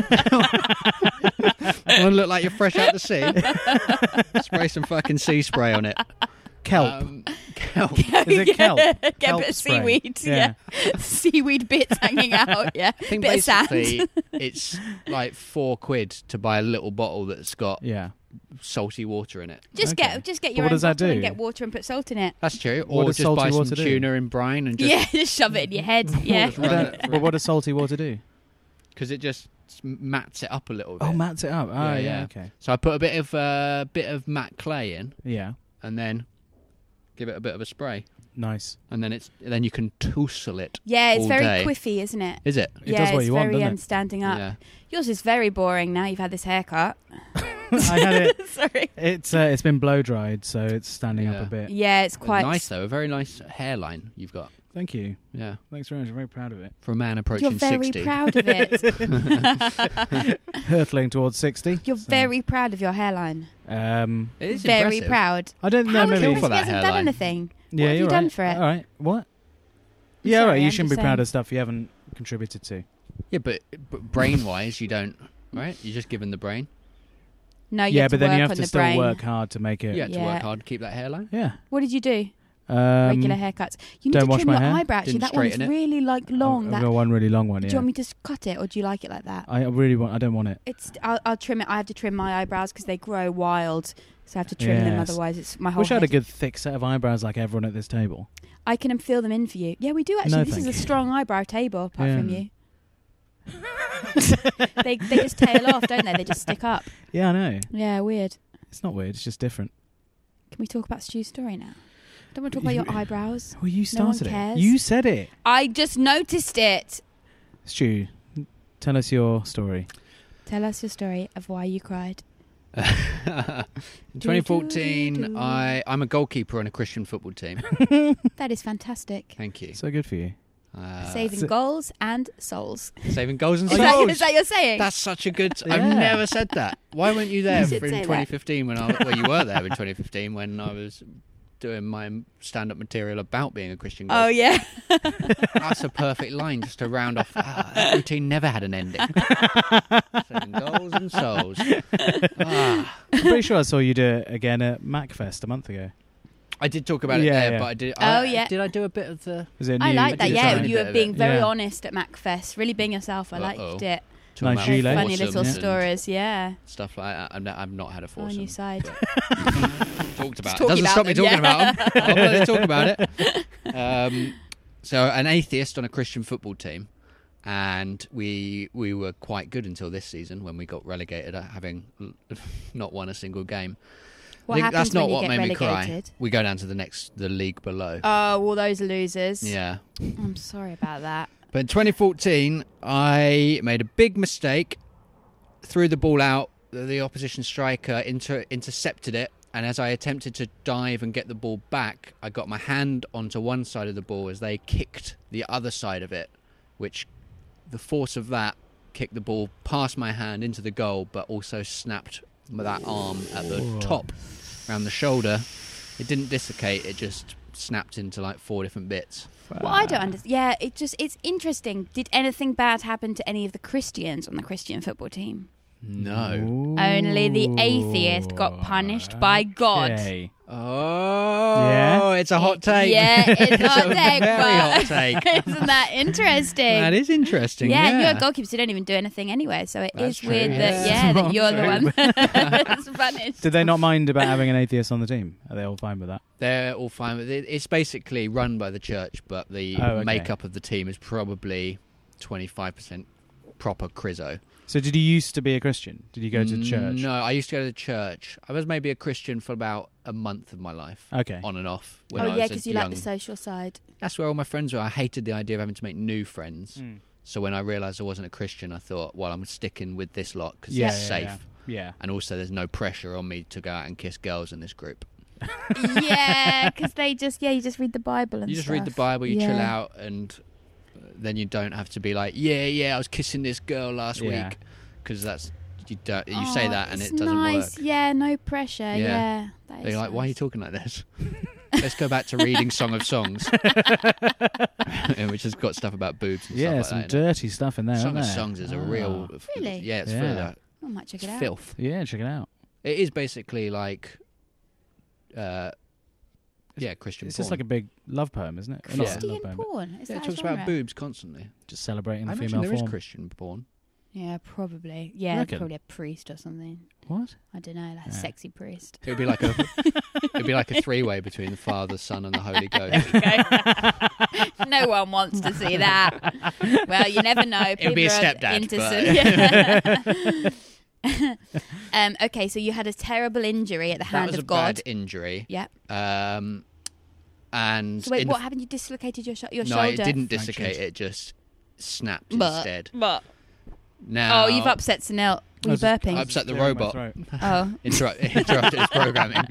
I want to look like you're fresh out the sea. Spray some fucking sea spray on it. kelp. Um, kelp. Is it kelp? Get a Kelp bit of spray. seaweed. Yeah. Seaweed bits hanging out. Yeah. I think Bit of sand. basically it's like four quid to buy a little bottle that's got Yeah. salty water in it. Just Okay. get just get But your what own does that bottle and do? get water and put salt in it. That's true. What Or does just buy salty some water do? tuna in brine and just Yeah, just shove it in your head. Yeah. just I run don't- it through. but what does salty water do? Because it just mats it up a little bit. Oh, mats it up. Oh, Yeah, yeah, yeah. okay. So I put a bit of uh, bit of matte clay in, Yeah, and then give it a bit of a spray, nice. and then it's then you can tousle it. Yeah, it's all very day. quiffy, isn't it? Is it? It yeah, does what it's you want, very doesn't um, it? standing up. Yeah. Yours is very boring now. You've had this haircut. I had it. Sorry. It's uh, it's been blow dried, so it's standing Yeah. up a bit. Yeah, it's quite nice though. A very nice hairline you've got. Thank you. Yeah, Thanks very much. I'm very proud of it. for a man approaching You're very sixty. proud of it. Hurtling towards sixty. You're so, very proud of your hairline. Um, It is Very impressive. proud. I don't know. How Maybe. kill impressive for that he hasn't done hairline. anything. Yeah, what have you're you done right. for it? All right. What? I'm yeah, all sorry, right. You I'm shouldn't just be proud saying. of stuff you haven't contributed to. Yeah, but, but brain-wise, you don't. Right? You're just given the brain. No, you yeah, have but to then work you have on to the still brain. work hard to make it. You had to Yeah. work hard to keep that hairline. Yeah. What did you do? Um, Regular haircuts. You need don't to wash trim my your hair. eyebrow. Actually, Didn't that one's straighten it. really like long. I've That, got one really long one. do Yeah. you want me to just cut it, or do you like it like that? I really want. I don't want it. It's. I'll, I'll trim it. I have to trim my eyebrows because they grow wild, so I have to trim them. Yes. Otherwise, it's my whole. Wish I had a head. good thick set of eyebrows like everyone at this table. I can um, fill them in for you. Yeah, we do actually. No, this is thank a you. strong eyebrow table, apart Yeah. from you. they they just tail off, don't they? They just stick up. Yeah, I know. Yeah, weird. It's not weird. It's just different. Can we talk about Stu's story now? Don't want to talk about your eyebrows. Well, you No one started cares. it. You said it. I just noticed it. Stu, tell us your story. Tell us your story of why you cried. In twenty fourteen, I, I'm a goalkeeper on a Christian football team. That is fantastic. Thank you. So good for you. Uh, Saving so- goals and souls. saving goals and Is souls. that, is that your saying? That's such a good. Yeah. I've never said that. Why weren't you there You should for say in that. twenty fifteen when I? Well, you were there in twenty fifteen when I was doing my stand-up material about being a Christian Oh goalkeeper. yeah. That's a perfect line just to round off. Ah, that routine never had an ending. Saving goals and souls. Ah. I'm pretty sure I saw you do it again at MacFest a month ago. I did talk about it Yeah, there, yeah. but I did. Oh, I, yeah. Did I do a bit of the? Was it I new- like that. did a Yeah, tiny you bit were of being it. very Yeah. honest at MacFest. Really being yourself. I Uh-oh. liked it. talking Nice about gilet. Funny little foursomes and stories. Yeah. stuff like that. I've not, I've not had a On foursome. your side. Talked about. talking Doesn't about stop me them, talking yeah. about them. I'll bloody talk about it. Um, so, an atheist on a Christian football team, and we we were quite good until this season when we got relegated, at having not won a single game. What I think happens that's not when you what get made relegated? me cry. We go down to the next, the league below. Oh, all those losers. Yeah. I'm sorry about that. But in twenty fourteen, I made a big mistake, threw the ball out, the opposition striker inter- intercepted it, and as I attempted to dive and get the ball back, I got my hand onto one side of the ball as they kicked the other side of it, which the force of that kicked the ball past my hand into the goal, but also snapped that arm at the Whoa. top, around the shoulder. It didn't dislocate, it just snapped into like four different bits. Well, I don't understand. Yeah, it just it's interesting. Did anything bad happen to any of the Christians on the Christian football team? No. Only the atheist got punished by God. Okay. Oh, Yeah? it's a hot take. Yeah, it's a hot a take, very but hot take. isn't that interesting? That is interesting. yeah, Yeah, and you're a goalkeeper, so you don't even do anything anyway. So it is That's true, weird yeah. that yeah, that you're the one that's punished. Did they not mind about having an atheist on the team? Are they all fine with that? They're all fine with it. It's basically run by the church, but the Oh, okay. makeup of the team is probably twenty-five percent proper Chriso. So did you used to be a Christian? Did you go to church? No, I used to go to church. I was maybe a Christian for about a month of my life, Okay. on and off. When Oh I yeah, was because a you young... like the social side. That's where all my friends were. I hated the idea of having to make new friends. Mm. So when I realised I wasn't a Christian, I thought, well, I'm sticking with this lot because Yeah, it's yeah, safe. Yeah. And also, there's no pressure on me to go out and kiss girls in this group. Yeah, because they just yeah, you just read the Bible and You just stuff. read the Bible, you Yeah. chill out, and then you don't have to be like, yeah, yeah, I was kissing this girl last Yeah. week, because that's you don't you Oh, say that and it's it doesn't nice. work. Yeah, no pressure. Yeah. Yeah, that They're is like, why are you nice. talking like this? Let's go back to reading Song of Songs, which has got stuff about boobs and Yeah, stuff some like that. in it. dirty stuff in there, Song isn't of there? Songs is a Ah. real, Really? yeah, it's Yeah. full of that. I might check It's it out. filth. Yeah, check it out. It is basically like uh, Yeah, Christian It's porn. just like a big love poem, isn't it? Not a love Christian poem, but porn. Is yeah, that it a talks about genre? boobs constantly. just celebrating I the imagine female there form. is Christian porn. Yeah, probably. Yeah, reckon? probably a priest or something. What? I don't know, like a Yeah. sexy priest. It would be like a it'd be like a three-way between the Father, Son, and the Holy Ghost. No one wants to see that. Well, you never know. It'll be a People are stepdad, into some- um, okay, so you had a terrible injury at the That hand was of a God. bad injury. Yep. Um, and So wait, in what the- happened? You dislocated your, sh- your no, shoulder? it didn't Fractured. dislocate. It just snapped But- instead. But Now, oh, you've upset Sunil. Were you I was just- burping? I upset the Clearing my robot. throat. Oh, Interrupt, interrupted his programming.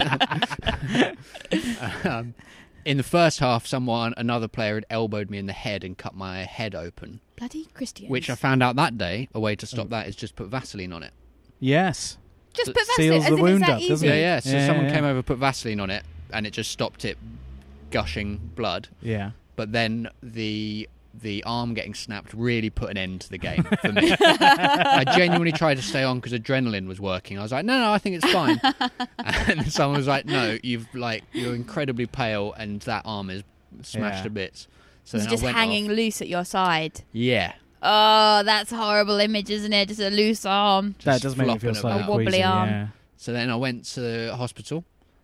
um, in the first half, someone, another player, had elbowed me in the head and cut my head open. bloody Christians! Which I found out that day. A way to stop that is just put Vaseline on it. Yes. just s- put Vaseline. seals As the if wound it's that up, easy. doesn't Yeah, it? yeah. So Yeah, someone yeah. came over, put Vaseline on it, and it just stopped it gushing blood. Yeah. But then the the arm getting snapped really put an end to the game for me. I genuinely tried to stay on because adrenaline was working. I was like, no, no, I think it's fine. And someone was like, no, you've like you're incredibly pale and that arm is smashed Yeah. to bits. So It's then just I went hanging off. loose at your side. Yeah, Oh, that's a horrible image, isn't it? Just a loose arm. That Just does make me feel flopping slightly about. A wobbly queasy, arm. Yeah. So then I went to the hospital,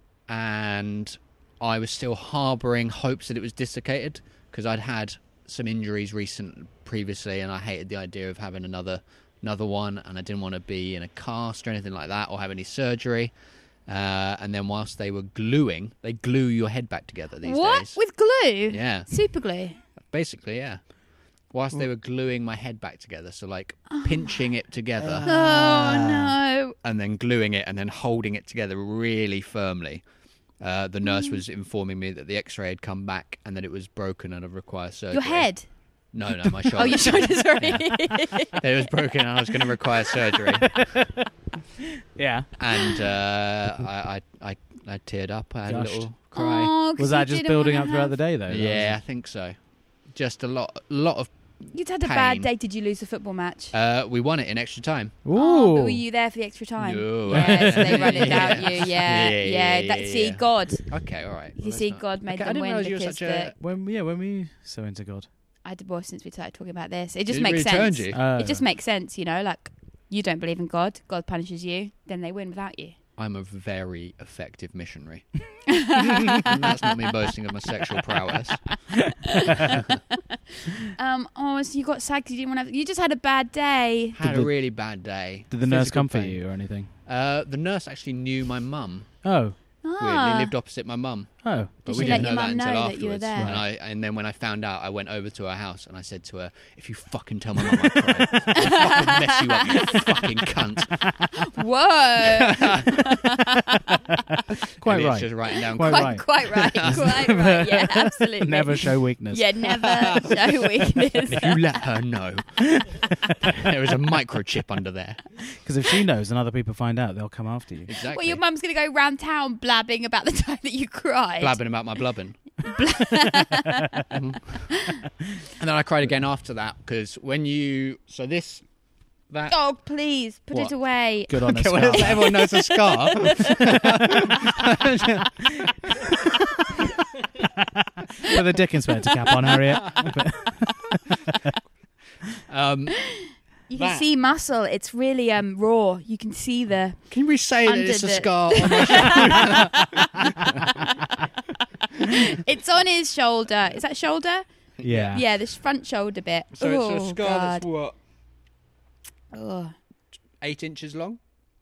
and I was still harbouring hopes that it was dislocated because I'd had some injuries recent previously, and I hated the idea of having another another one, and I didn't want to be in a cast or anything like that or have any surgery. Uh, and then whilst they were gluing, they glue your head back together these What? days. With glue? Yeah, Super glue. basically, yeah. Whilst they were gluing my head back together, so like pinching it together Oh, no. and then gluing it and then holding it together really firmly. Uh, the nurse was informing me that the X-ray had come back and that it was broken and would require surgery. Your head? No, no, my shoulder. Oh, your shoulder, sorry. It was broken and I was going to require surgery. Yeah. And uh, I, I, I, I teared up. I had Gushed. a little cry. Oh, 'cause Was you that just didn't building wanna up throughout have- the day, though? That Yeah, I was- think so. Just a lot, lot of. You'd had a bad pain. day. Did you lose the football match? Uh, we won it in extra time. Ooh. Oh, but were you there for the extra time? No. Yeah, so they run it Yeah. down you. Yeah, Yeah, yeah. yeah, yeah, that, see, yeah. God. Okay, all right. You Well, see, that's not- God made Okay, I them didn't win realise you were because such a- the, When, yeah, when were you so into God? I had divorced since we started talking about this. It just It makes really sense. turned you. Uh, It just makes sense, you know, like you don't believe in God, God punishes you, then they win without you. I'm a very effective missionary. And that's not me boasting of my sexual prowess. Um, oh, so you got sad because you didn't want to. You just had a bad day. Had Did a the- really bad day. Did the nurse Physical comfort pain. you or anything? Uh, the nurse actually knew my mum. Oh. Weirdly, Ah, lived opposite my mum. Oh. But Did we she didn't let your know that mum until know that you were afterwards. there? And I, and then when I found out, I went over to her house and I said to her, "If you fucking tell my mum I cried, I'll fucking mess you up, you fucking cunt." whoa! Quite Maybe right. It's just writing down. Quite quite, right. quite right, quite right. Yeah, absolutely. Never show weakness. Yeah, never show weakness. And if you let her know, there is a microchip under there. Because if she knows and other people find out, they'll come after you. Exactly. Well, your mum's going to go round town blabbing about the time that you cried. Blabbing about my blubbing. Mhm. And then I cried again after that because when you so this that Oh, please put What? it away. Good on okay, a well, scar. everyone knows a scar. With a Dick Inspector cap on, Harriet. um, You can That- see muscle. It's really um raw. You can see the. can we say that Under it's a the- scar on my It's on his shoulder. Is that shoulder? Yeah. Yeah, this front shoulder bit. So oh, it's a scar God. that's what Oh. eight inches long.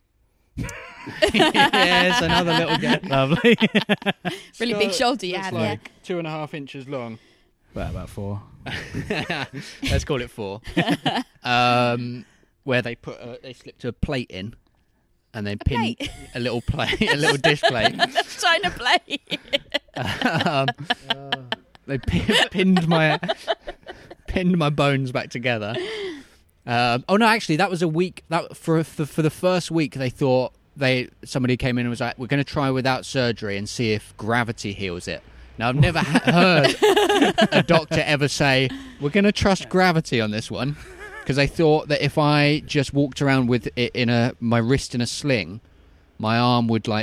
Yes, another little gap. Lovely. Really Scar big shoulder you that's have, like two and a half inches long. Well, about four. Let's call it four. um, where they put a, they slipped a plate in, and they pinned plate? a little plate, a little dish plate. Trying to play. um, they pin, pinned my pinned my bones back together. Um, oh no, actually, that was a week. That for for, for the first week, they thought they somebody came in and was like, "We're going to try without surgery and see if gravity heals it." Now, I've never ha- heard a doctor ever say, "We're going to trust gravity on this one," because they thought that if I just walked around with it in a my wrist in a sling, my arm would like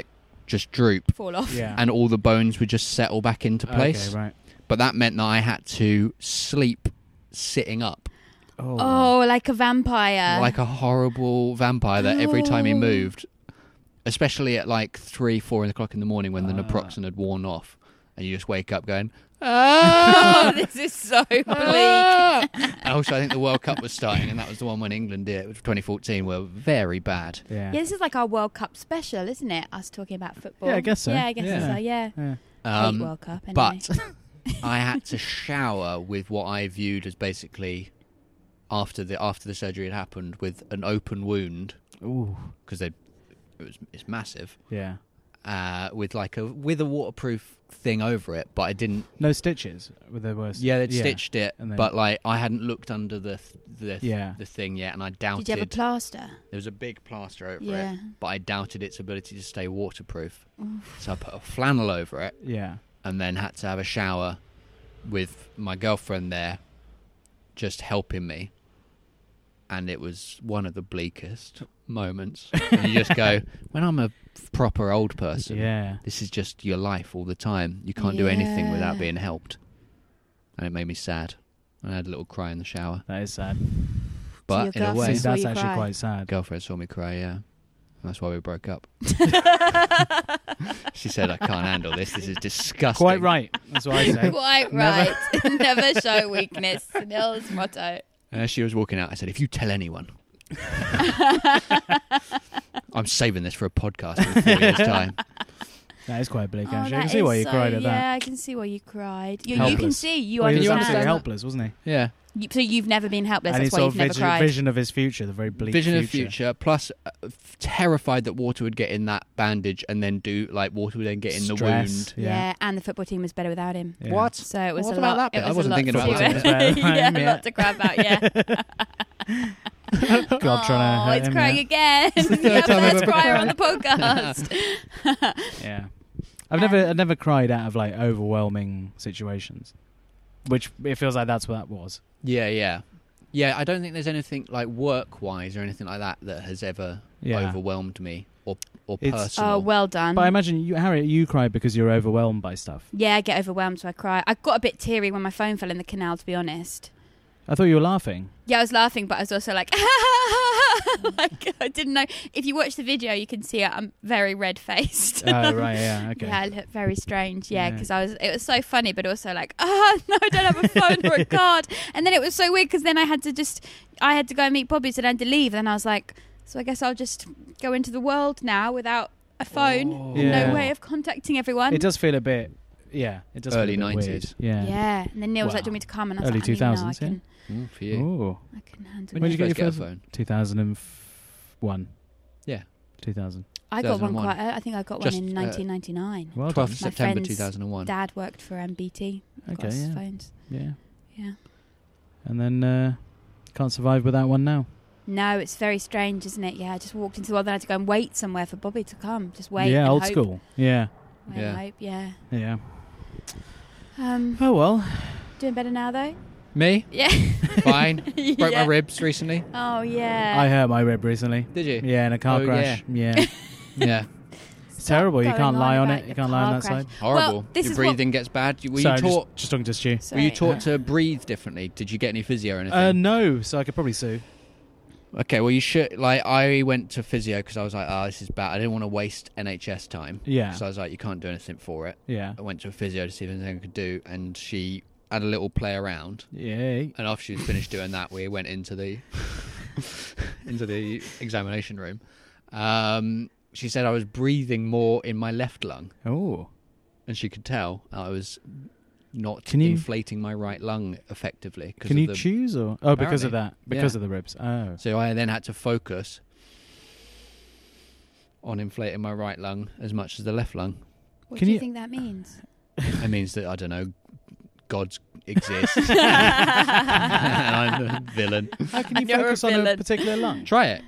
just droop, Fall off. Yeah. and all the bones would just settle back into place. Okay, right. But that meant that I had to sleep sitting up Oh. Oh, like a vampire. like a horrible vampire that every time he Oh. moved, especially at like three, four o'clock in the morning when the Ah. naproxen had worn off, and you just wake up going, Oh, ah! this is so bleak. Ah! And also, I think the World Cup was starting, and that was the one when England did it, which twenty fourteen, were very bad. Yeah. Yeah, this is like our World Cup special, isn't it? Us talking about football. Yeah, I guess so. Yeah, I guess Yeah. so. Yeah. Yeah. Um, Hate World Cup. Anyway. but I had to shower with what I viewed as basically after the after the surgery had happened with an open wound Ooh. because they it was it's massive Yeah. uh, with like a with a waterproof thing over it, but I didn't. No stitches with the worst. Yeah, they'd stitched it, and then- but like I hadn't looked under the the Yeah. the thing yet, and I doubted Did you have a plaster? there was a big plaster over Yeah. it, but I doubted its ability to stay waterproof. So I put a flannel over it, Yeah. and then had to have a shower with my girlfriend there just helping me, and it was one of the bleakest moments. And you just go, when I'm a proper old person, Yeah. this is just your life all the time. You can't do anything without Yeah. being helped. And it made me sad. I had a little cry in the shower. That is sad. But your in a way, girlfriend See, saw that's you actually cry. quite sad. girlfriend saw me cry, yeah. That's why we broke up. She said, I can't handle this. This is disgusting. Quite right. That's what I say. Quite Never- right. Never show weakness. Nils' motto. And as she was walking out, I said, if you tell anyone, I'm saving this for a podcast in four years' time. That is quite bleak, Oh, actually. I that can see is why you so- cried at yeah, that. I can see why you cried. You, you can Helpless. see. You Well, he was you absolutely understand. helpless, wasn't he? Yeah. You, so you've never been helpless. And That's his why sort you've of never vision, cried. vision of his future, the very bleak Vision future. of future, plus uh, f- terrified that water would get in that bandage and then do, like, water would then get in the Stress. wound. Yeah. Yeah. and the football team was better without him. Yeah. What? So it was What a about lot. that bit? It I was wasn't a lot thinking to about do that. with. Football team was better yeah, than a him, lot to cry about. Yeah. God, trying to Oh, hurt it's him, crying yeah. again. the third Yeah, time I've first ever crier cried. on the podcast. Yeah. I've never, I've never cried out of like overwhelming situations, which it feels like that's what that was. Yeah, yeah. Yeah, I don't think there's anything, like, work-wise or anything like that that has ever Yeah. overwhelmed me or or It's- personal. Oh, well done. But I imagine you, Harriet, you cried because you're overwhelmed by stuff. Yeah, I get overwhelmed, so I cry. I got a bit teary when my phone fell in the canal, to be honest. I thought you were laughing. Yeah, I was laughing, but I was also like, like I didn't know. If you watch the video, you can see it. I'm very red faced. Oh, right, yeah, okay. Yeah, I look very strange. Yeah, Yeah. because I was. It was so funny, but also like, oh no, I don't have a phone or a card. And then it was so weird because then I had to just, I had to go and meet Bobby, so then I had to leave. And I was like, so I guess I'll just go into the world now without a phone, Oh. and Yeah. no way of contacting everyone. It does feel a bit, yeah, it does Early feel a bit weird. nineties. Yeah. Yeah, and then Neil was like, Wow. "Do you want me to come?" And I was Early like, I mean, two thousands, no, I yeah. can, Mm, for you. Ooh, I can handle When it. did you get guys your get a first- phone? two thousand one. Yeah. two thousand. I got one two thousand one. quite. early. I think I got Just, one in uh, nineteen ninety-nine. Well twelfth of done. My September friend's two thousand one. Dad worked for M B T. Got Okay, us yeah. phones. Yeah. Yeah. And then uh, can't survive without one now. No, it's very strange, isn't it? Yeah, I just walked into the world. Then I had to go and wait somewhere for Bobby to come. Just wait. yeah, and old hope. school. Yeah. Wait Yeah. and hope. Yeah. Yeah. Um, Oh, well. doing better now though. Me? Yeah. Fine. Broke yeah. my ribs recently. Oh yeah. I hurt my rib recently. Did you? Yeah, in a car Oh, crash. Yeah. Yeah. It's terrible. You Going can't lie on on about it. You your can't lie on car that crash. side. Horrible. Well, this Your is what- breathing gets bad. Were Sorry, you I'm taught? just, just talking to Stu. Sorry. Were you taught to breathe differently? Did you get any physio or anything? Uh, no, so I could probably sue. Okay, well, you should. Like, I went to physio because I was like, oh, this is bad. I didn't want to waste N H S time. Yeah. So I was like, you can't do anything for it. Yeah. I went to a physio to see if there's anything I could do, and she had a little play around. Yay. And after she was finished doing that, we went into the into the examination room. Um, she said I was breathing more in my left lung, Oh. and she could tell I was not Can you- inflating my right lung effectively. 'cause Can of you the- choose or? Oh, because of that. Apparently. Because Yeah. of the ribs. Oh. So I then had to focus on inflating my right lung as much as the left lung. What Can do you, you- think that means? It means that, I don't know, gods exist. and I'm a villain. How can you You're a focus on a villain. particular lung? Try it.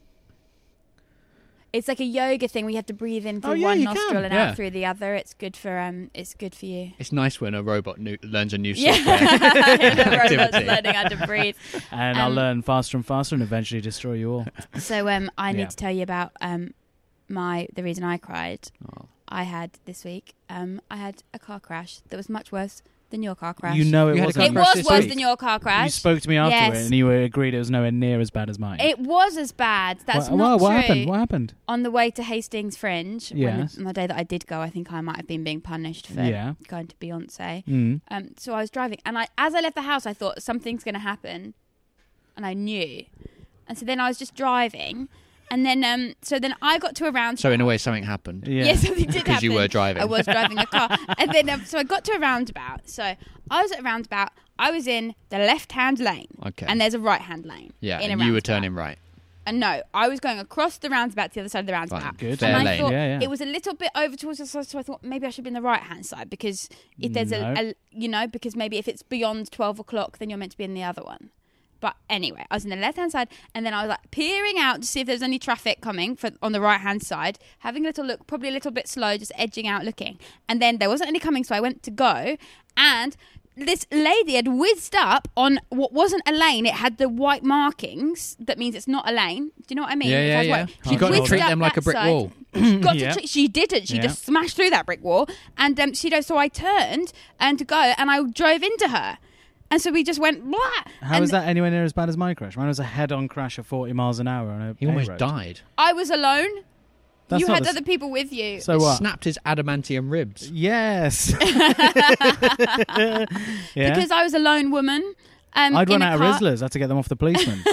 It's like a yoga thing. We have to breathe in through Oh, yeah, one you nostril can. and Yeah. out through the other. It's good for um. It's good for you. It's nice when a robot new- learns a new Yeah, software the robot's activity. learning how to breathe. And I'll Um, learn faster and faster and eventually destroy you all. So um, I need Yeah. to tell you about um, my the reason I cried. Oh. I had this week. Um, I had a car crash that was much worse than your car crash. You know it You had a wasn't. car it crash was this worse week. than your car crash. You spoke to me after Yes. it, and you agreed it was nowhere near as bad as mine. It was as bad. That's what, not what, true. what happened? What happened? On the way to Hastings Fringe, when Yes. the, on the day that I did go, I think I might have been being punished for Yeah. going to Beyonce. Mm. Um, so I was driving, and I, as I left the house, I thought something's going to happen, and I knew. And so then I was just driving, and then um, so then I got to a roundabout. So in a way, something happened. Yeah. Yes, something did happen. Because you were driving. I was driving a car, and then um, so I got to a roundabout. So I was at a roundabout. I was in the left-hand lane, Okay. and there's a right-hand lane. yeah, in a and you were roundabout. turning right. And no, I was going across the roundabout to the other side of the roundabout. Fine. Good. Fair and I lane. thought Yeah, yeah. it was a little bit over towards the side, so I thought maybe I should be in the right-hand side because if there's No. a, a, you know, because maybe if it's beyond twelve o'clock, then you're meant to be in the other one. But anyway, I was in the left-hand side, and then I was like peering out to see if there's any traffic coming for on the right-hand side, having a little look, probably a little bit slow, just edging out, looking. And then there wasn't any coming, so I went to go, and this lady had whizzed up on what wasn't a lane. It had the white markings. That means it's not a lane. Do you know what I mean? Yeah, It yeah, has yeah. white- You She got to whizzed treat up them like that a brick side. wall. Got Yeah. to treat, she didn't. She Yeah. just smashed through that brick wall, and um, she does. So I turned and to go, and I drove into her, and so we just went blah. How and was that anywhere near as bad as my crash? Mine was a head-on crash of forty miles an hour on a He A almost road. died. I was alone. That's you not had the s- other people with you. So what? Snapped his adamantium ribs. Yes. yeah. Because I was a lone woman. Um, I'd in run a out of car. Rizzlers. I had to get them off the policeman.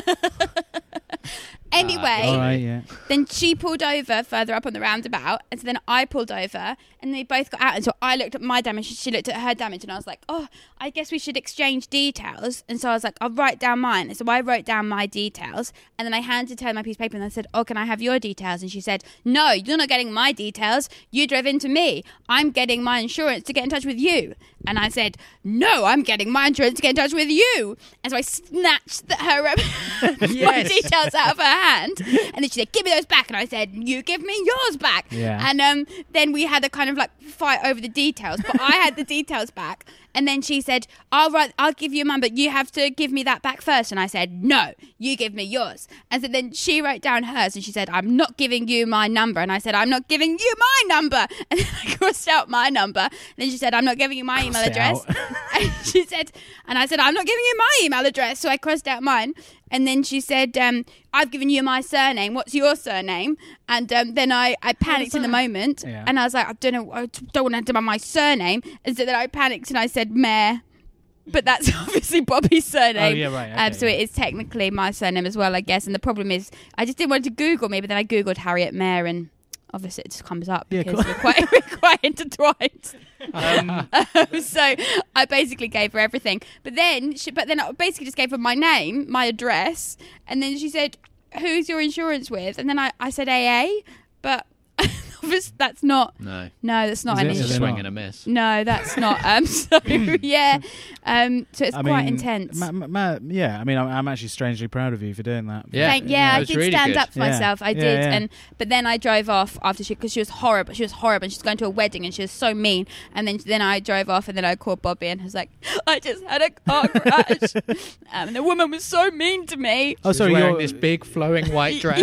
Anyway, All right, yeah. then she pulled over further up on the roundabout, and so then I pulled over, and they both got out. And so I looked at my damage, she looked at her damage, and I was like, "Oh, I guess we should exchange details." And so I was like, "I'll write down mine." And so I wrote down my details, and then I handed her my piece of paper, and I said, "Oh, can I have your details?" And she said, "No, you're not getting my details. You drove into me. I'm getting my insurance to get in touch with you." And I said, "No, I'm getting my insurance to get in touch with you." And so I snatched the, her my Yes. details out of her hand, and then she said, "Give me those back." And I said, "You give me yours back." Yeah. And um, then we had a kind of like fight over the details, but I had the details back. And then she said, "I'll write, I'll give you mine, but you have to give me that back first." And I said, "No, you give me yours." And so then she wrote down hers, and she said, "I'm not giving you my number." And I said, "I'm not giving you my number." And then I crossed out my number. And then she said, "I'm not giving you my email Crossed it address." out. And she said, and I said, "I'm not giving you my email address." So I crossed out mine. And then she said, um, "I've given you my surname. What's your surname?" And um, then I, I panicked in the moment. Yeah. And I was like, "I don't know. I don't want to enter my surname." And so then I panicked and I said, "Mayor." But that's obviously Bobby's surname. Oh, yeah, right, um, okay, so yeah. it is technically my surname as well, I guess. And the problem is, I just didn't want to Google me, but then I Googled Harriet Mayer, and obviously it just comes up Yeah, because cool. we're quite, we're quite intertwined. Um, So I basically gave her everything, but then she, but then I basically just gave her my name, my address, and then she said, "Who's your insurance with?" And then I, I said A A, but obviously that's not. No. No, that's not Is an it? It's a Is it insurance. swing and a miss. No, that's not. Um, so yeah, um, so it's I quite mean, intense. Ma- ma- ma- yeah, I mean, I'm, I'm actually strangely proud of you for doing that. Yeah. Thank, yeah, that I was did really stand good. up for Yeah. myself. I Yeah, did, yeah. and but then I drove off after she because she was horrible. She was horrible. And she was going to a wedding, and she was so mean. And then then I drove off, and then I called Bobby, and I was like, "I just had a car crash, um, and the woman was so mean to me." Oh, She sorry, was wearing your- this big flowing white dress.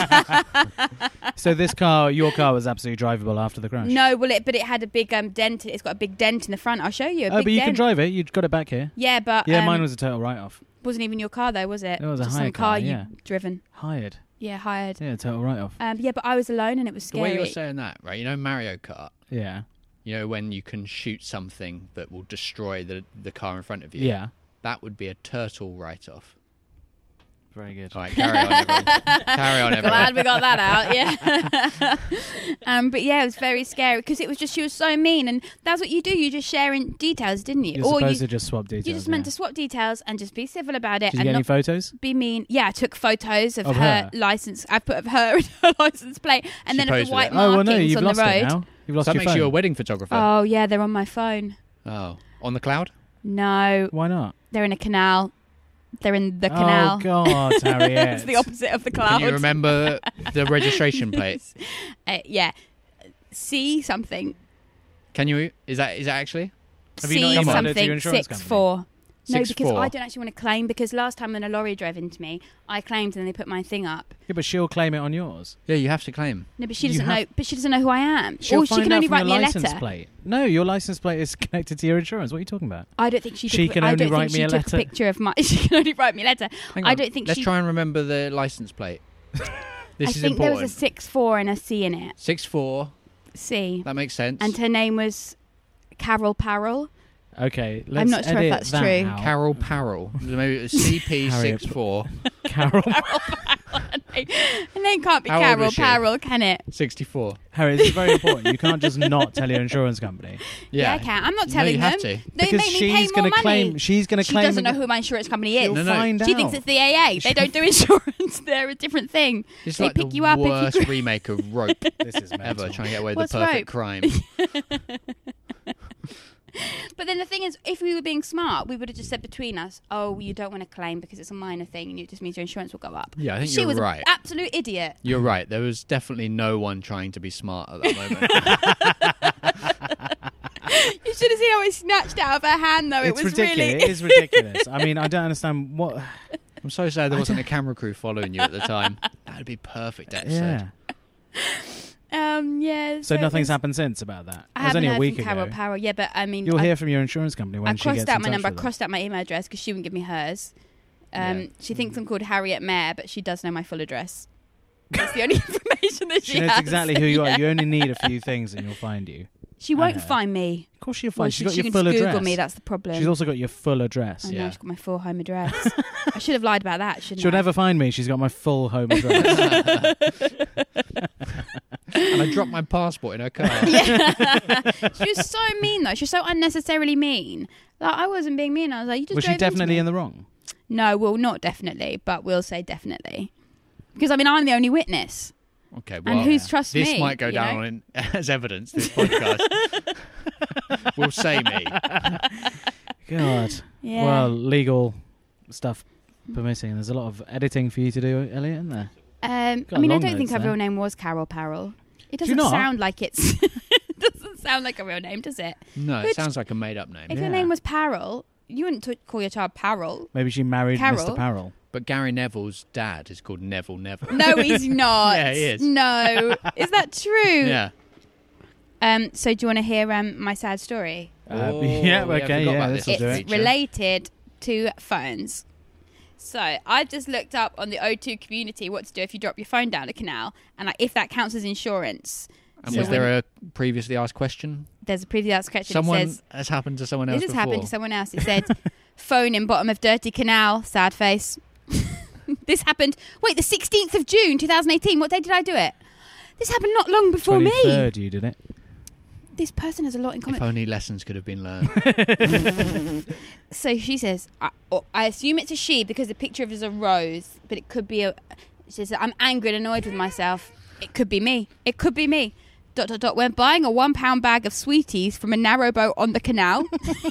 So this car, your car, was absolutely drivable after the crash. No, well, it but it had a big um dent. It's got a big dent in the front. I'll show you. A Oh, big but you dent. can drive it. You got it back here. Yeah, but Yeah, um, mine was a total write-off. wasn't even your car though, was it? It was a Just hire some car, car yeah. you driven. Hired. Yeah, hired. Yeah, total write-off. Um, yeah, but I was alone, and it was The scary. way you're saying that, right? You know Mario Kart? Yeah. You know when you can shoot something that will destroy the the car in front of you? Yeah. That would be a turtle write-off. Very good. All right, carry on, everyone. Carry on, everyone. Glad we got that out, yeah. um, but yeah, it was very scary because it was just she was so mean, and that's what you do. You just share in details, didn't you? You're or supposed you, to just swap details. you just yeah. meant to swap details and just be civil about it Did you and get not any photos? be mean. Yeah, I took photos of, Of her, her? license. I put of her and her license plate, and She then of posed the with white it. Oh, well, markings no, you've on lost the road. it now. You've lost So that your makes phone. you a wedding photographer. Oh yeah, they're on my phone. Oh. On the cloud? No, Why not? they're in a canal. They're in the canal. Oh, God, Harriet. It's the opposite of the cloud. Can you remember the registration plate? Uh, yeah, C something. Can you? Is that is that actually? Have you C not emailed it to something your insurance six company? four. No, Six, because four. I don't actually want to claim, because last time when a lorry drove into me, I claimed and they put my thing up. Yeah, but she'll claim it on yours. Yeah, you have to claim. No, but she You doesn't have- know. But she doesn't know who I am. She'll or she find can out only from write your me a license letter. plate. No, your license plate is connected to your insurance. What are you talking about? I don't think she. She took, can I only don't write think me she a took letter. a picture of my. She can only write me a letter. Hang I on. don't think Let's she. try and remember the license plate. This I is think there important. was a six four and a C in it. Six four. C. That makes sense. And her name was Carol Parrell. Okay, let's not sure if edit that's that true. out. Carol Parrell. Maybe it was C P Harriet. six four Carol. Her name can't be How old Carol was she? Parrell, can it? sixty-four. Harry, this is very important. You can't just not tell your insurance company. Yeah, I can. I'm not No, telling you them. have to. They because make me pay she's more gonna money. claim. She's going to She claim. doesn't know who my insurance company is. She'll No, no. find She out. thinks it's the A A. They don't do insurance. They're a different thing. It's They like pick the you up if you worst cr- remake of Rope This is ever, mental. trying to get away with What's the perfect Rope? crime. But then the thing is, if we were being smart, we would have just said between us, oh, you don't want to claim because it's a minor thing and it just means your insurance will go up. Yeah, I think She you're was right. an absolute idiot. You're right. There was definitely no one trying to be smart at that moment. You should have seen how it snatched out of her hand, though. It's it was ridiculous. really... It is ridiculous. I mean, I don't understand what. I'm so sad there wasn't a camera crew following you at the time. That would be perfect episode. Yeah. Um, yeah. So it nothing's was- happened since about that. I It was haven't only a heard week from Carol ago. Parrell. Yeah, but I mean, You'll I, hear from your insurance company when I she crossed gets out in my touch number. I with them. crossed out my email address because she wouldn't give me hers. Um, Yeah. She thinks I'm called Harriet Mayer, but she does know my full address. That's the only information that she, She knows has. exactly who you Yeah. are. You only need a few things and you'll find you. She I won't know. find me. Of course she'll Well, find. she, She's got she your can full just address. Google me. That's the problem. She's also got your full address. I know, Yeah. she's got my full home address. I should have lied about that, shouldn't She'll I? never find me. She's got my full home address. And I dropped my passport in her car. Yeah. She was so mean, though. She was so unnecessarily mean. Like, I wasn't being mean. I was like, you just Was she drove into definitely me. in the wrong? No, well, not definitely, but we'll say definitely. Because, I mean, I'm the only witness. Okay, well, and who's yeah. trust this me? might go you down know? in, as evidence, this podcast. Will say me. God. Yeah. Well, legal stuff permitting. There's a lot of editing for you to do, Elliot, isn't there? Um, Got I mean, I long don't think notes her there. real name was Carol Parrell. It Do you doesn't not? sound like it's... it doesn't sound like a real name, does it? No, Which- it sounds like a made-up name. If Yeah. your name was Parrell, you wouldn't t- call your child Parrell. Maybe she married Carol? Mister Parrell. But Gary Neville's dad is called Neville Neville. No, he's not. Yeah, he is. No. Is that true? Yeah. Um, so do you want to hear um, my sad story? Uh, Oh, yeah, yeah, I okay, forgot yeah, about this this will do It's it. feature. related to phones. So I just looked up on the O two community what to do if you drop your phone down a canal, and like, if that counts as insurance. And So was when- there a previously asked question? There's a previous question Someone that says, has happened to someone else this has before. happened to someone else. It said, phone in bottom of dirty canal, sad face. This happened, wait, the sixteenth of June, twenty eighteen. What day did I do it? This happened not long before me. twenty-third you did it. This person has a lot in common. If only lessons could have been learned. So she says, I, oh, I assume it's a she because the picture of it is a rose, but it could be a... She says, I'm angry and annoyed with myself. It could be me. It could be me. Dot, dot, dot. When buying a one pound bag of sweeties from a narrow boat on the canal.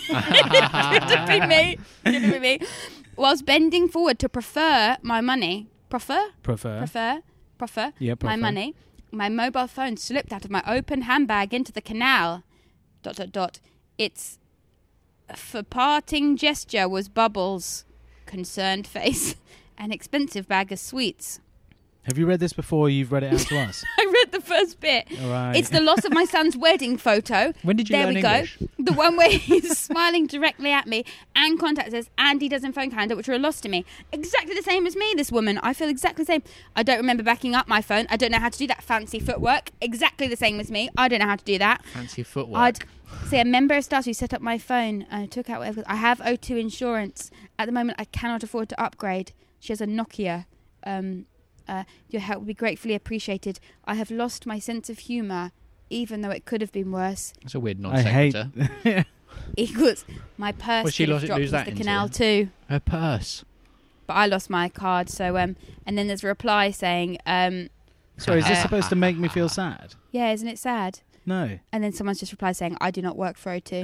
It could have been me. Could have been me. Whilst bending forward to prefer my money. Prefer? Prefer. Prefer? Prefer? Yeah, My prefer. money. My mobile phone slipped out of my open handbag into the canal. Dot, dot, dot. It's... For parting gesture was Bubbles' concerned face. An expensive bag of sweets. Have you read this before? You've read it out to us. I read the first bit. All right. It's the loss of my son's wedding photo. When did you There learn we English? go. The one where he's smiling directly at me and contacts us and he doesn't phone calendar, which are a loss to me. Exactly the same as me, this woman. I feel exactly the same. I don't remember backing up my phone. I don't know how to do that fancy footwork. Exactly the same as me. I don't know how to do that. Fancy footwork. I'd say a member of staff who set up my phone and took out whatever. I have O two insurance. At the moment, I cannot afford to upgrade. She has a Nokia. Um, uh, your help would be gratefully appreciated. I have lost my sense of humour, even though it could have been worse. That's a weird non I hate. sequitur. Equals my purse Well, she could have lost- dropped lose into that the into- canal too. Her purse. But I lost my card. So um, and then there's a reply saying, um, Sorry, is this Uh, supposed to make me feel sad? yeah, isn't it sad? No. And then someone's just replied saying, I do not work for O two.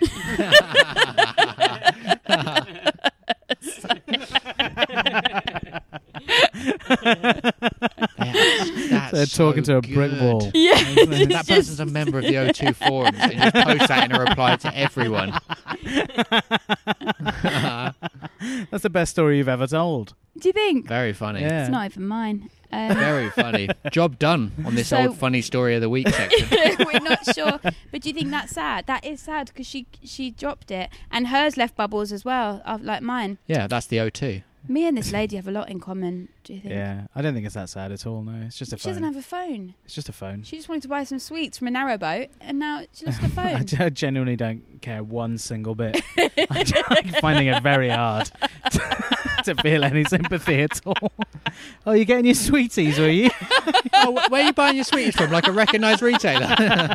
That's, that's They're talking so to a brick good. wall. Yeah, Isn't it? That person's a member of the O two forums and just post that in a reply to everyone. That's the best story you've ever told. Do you think? Very funny. Yeah. It's not even mine. Um, Very funny. Job done on this So- old funny story of the week section. We're not sure, but do you think that's sad? That is sad because she she dropped it, and hers left bubbles as well, uh, like mine. Yeah, that's the O two. Me and this lady have a lot in common. Do you think? Yeah, I don't think it's that sad at all. No, it's just a She phone. doesn't have a phone. It's just a phone. She just wanted to buy some sweets from a narrowboat, and now she lost her I phone. g- genuinely don't care one single bit. I'm finding it very hard to, to feel any sympathy at all. Oh, you're getting your sweeties, were you? Oh, wh- where are you buying your sweets from? Like a recognised retailer?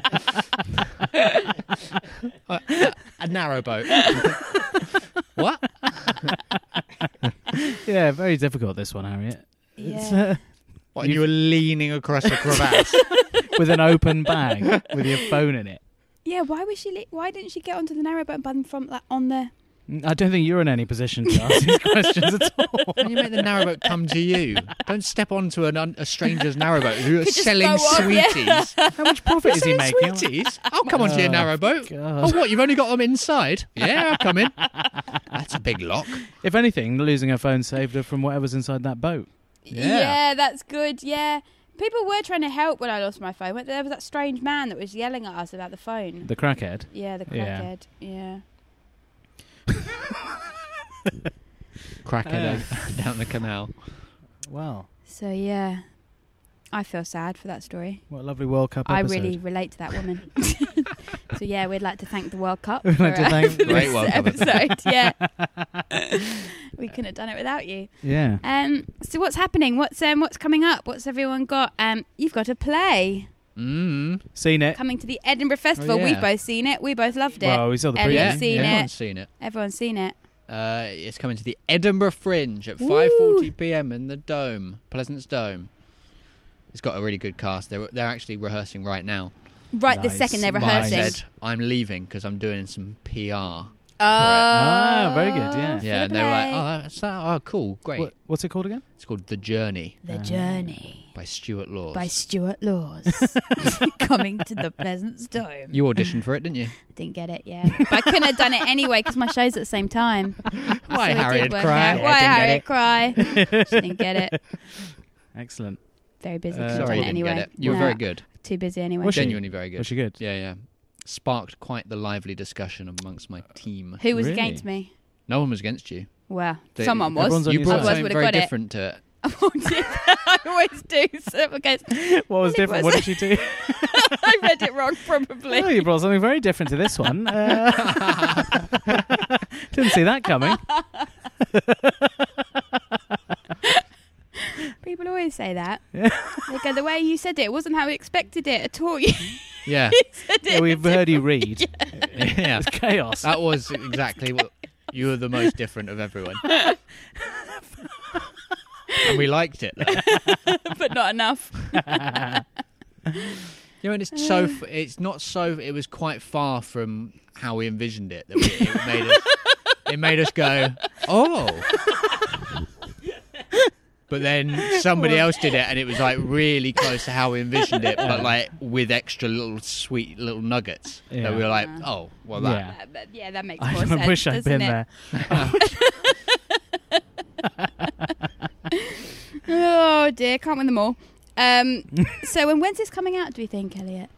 a, a narrowboat. What? Yeah, very difficult, this one, Harriet. It's, Yeah. uh, What, and you were leaning across a crevasse? with an open bag with your phone in it. Yeah, why was she? Li- why didn't she get onto the narrowboat and buy them from like on the? I don't think you're in any position to ask these questions at all. When you make the narrowboat come to you, don't step onto an un- a stranger's narrowboat who are Could just selling go off, yeah. sweeties. How much profit is he Selling making? Sweeties? I'll come onto your Oh, narrowboat. God. Oh, what? You've only got them inside? Yeah, I'll come in. That's a big lock. If anything, losing her phone saved her from whatever's inside that boat. Yeah. Yeah. that's good. Yeah, people were trying to help when I lost my phone. There was that strange man that was yelling at us about the phone. The crackhead. yeah, the Yeah. crackhead. Yeah. Crackhead uh. down the canal. Wow. So yeah, I feel sad for that story. What a lovely World Cup I episode. really relate to that woman. So yeah, we'd like to thank the World Cup. We'd like for, to uh, thank- for Great this World Cup episode. Yeah, we couldn't have done it without you. Yeah. Um, so what's happening? What's um, what's coming up? What's everyone got? Um, you've got a play Mm. Seen it. coming to the Edinburgh Festival. Oh, yeah. We've both seen it. We both loved it. Well, we saw the Elliot's preview. Yeah, seen it. everyone's seen it. Everyone's seen it. Uh, it's coming to the Edinburgh Fringe at Woo. five forty p m in the Dome, Pleasance Dome. It's got a really good cast. They're they're actually rehearsing right now. Right, the Nice. second they're Nice. I rehearsing. said I'm leaving because I'm doing some P R. Oh, Ah, very good, yeah. for Yeah, the and they were like, play. "Oh, that's that. Oh, cool, great." What, what's it called again? It's called The Journey The Ah. Journey by Stuart Laws. by Stuart Laws. Coming to the Pleasance Dome. You auditioned for it, didn't you? Didn't get it, yeah. But I couldn't have done it anyway because my show's at the same time. Why So it Harriet did work cry? out. Yeah, Why didn't get Harriet it. cry? She didn't get it. Excellent. Very busy. Uh, Couldn't have Sorry, done you it didn't anyway. get it. You were No, very good. Too busy anyway. Was she? Genuinely very good. Was she good? Yeah, yeah. Sparked quite the lively discussion amongst my team. Who was Really? against me? No one was against you. Well, They- someone was. Everyone's on You your brought side. Otherwise something would have very got it. different to it. I always do. So because What was It different? was- What did she do? I read it wrong, probably. Oh, you brought something very different to this one. Uh, didn't see that coming. People always say that. Yeah. They go, the way you said it wasn't how we expected it at all. You Yeah, said it. Yeah, we've heard you read. yeah. It's chaos. That was exactly what you were the most different of everyone. And we liked it. but not enough. You know, and it's so. F- it's not so. It was quite far from how we envisioned it. That we, it made us. It made us go, oh. But then somebody else did it, and it was like really close to how we envisioned it, but like with extra little sweet little nuggets. Yeah. That we were like, Yeah. oh, well, that. Yeah. Uh, but yeah, that makes I more sense. wish I'd doesn't been it? there. Oh dear, can't win them all. Um, so, and when's this coming out? Do we think, Elliot?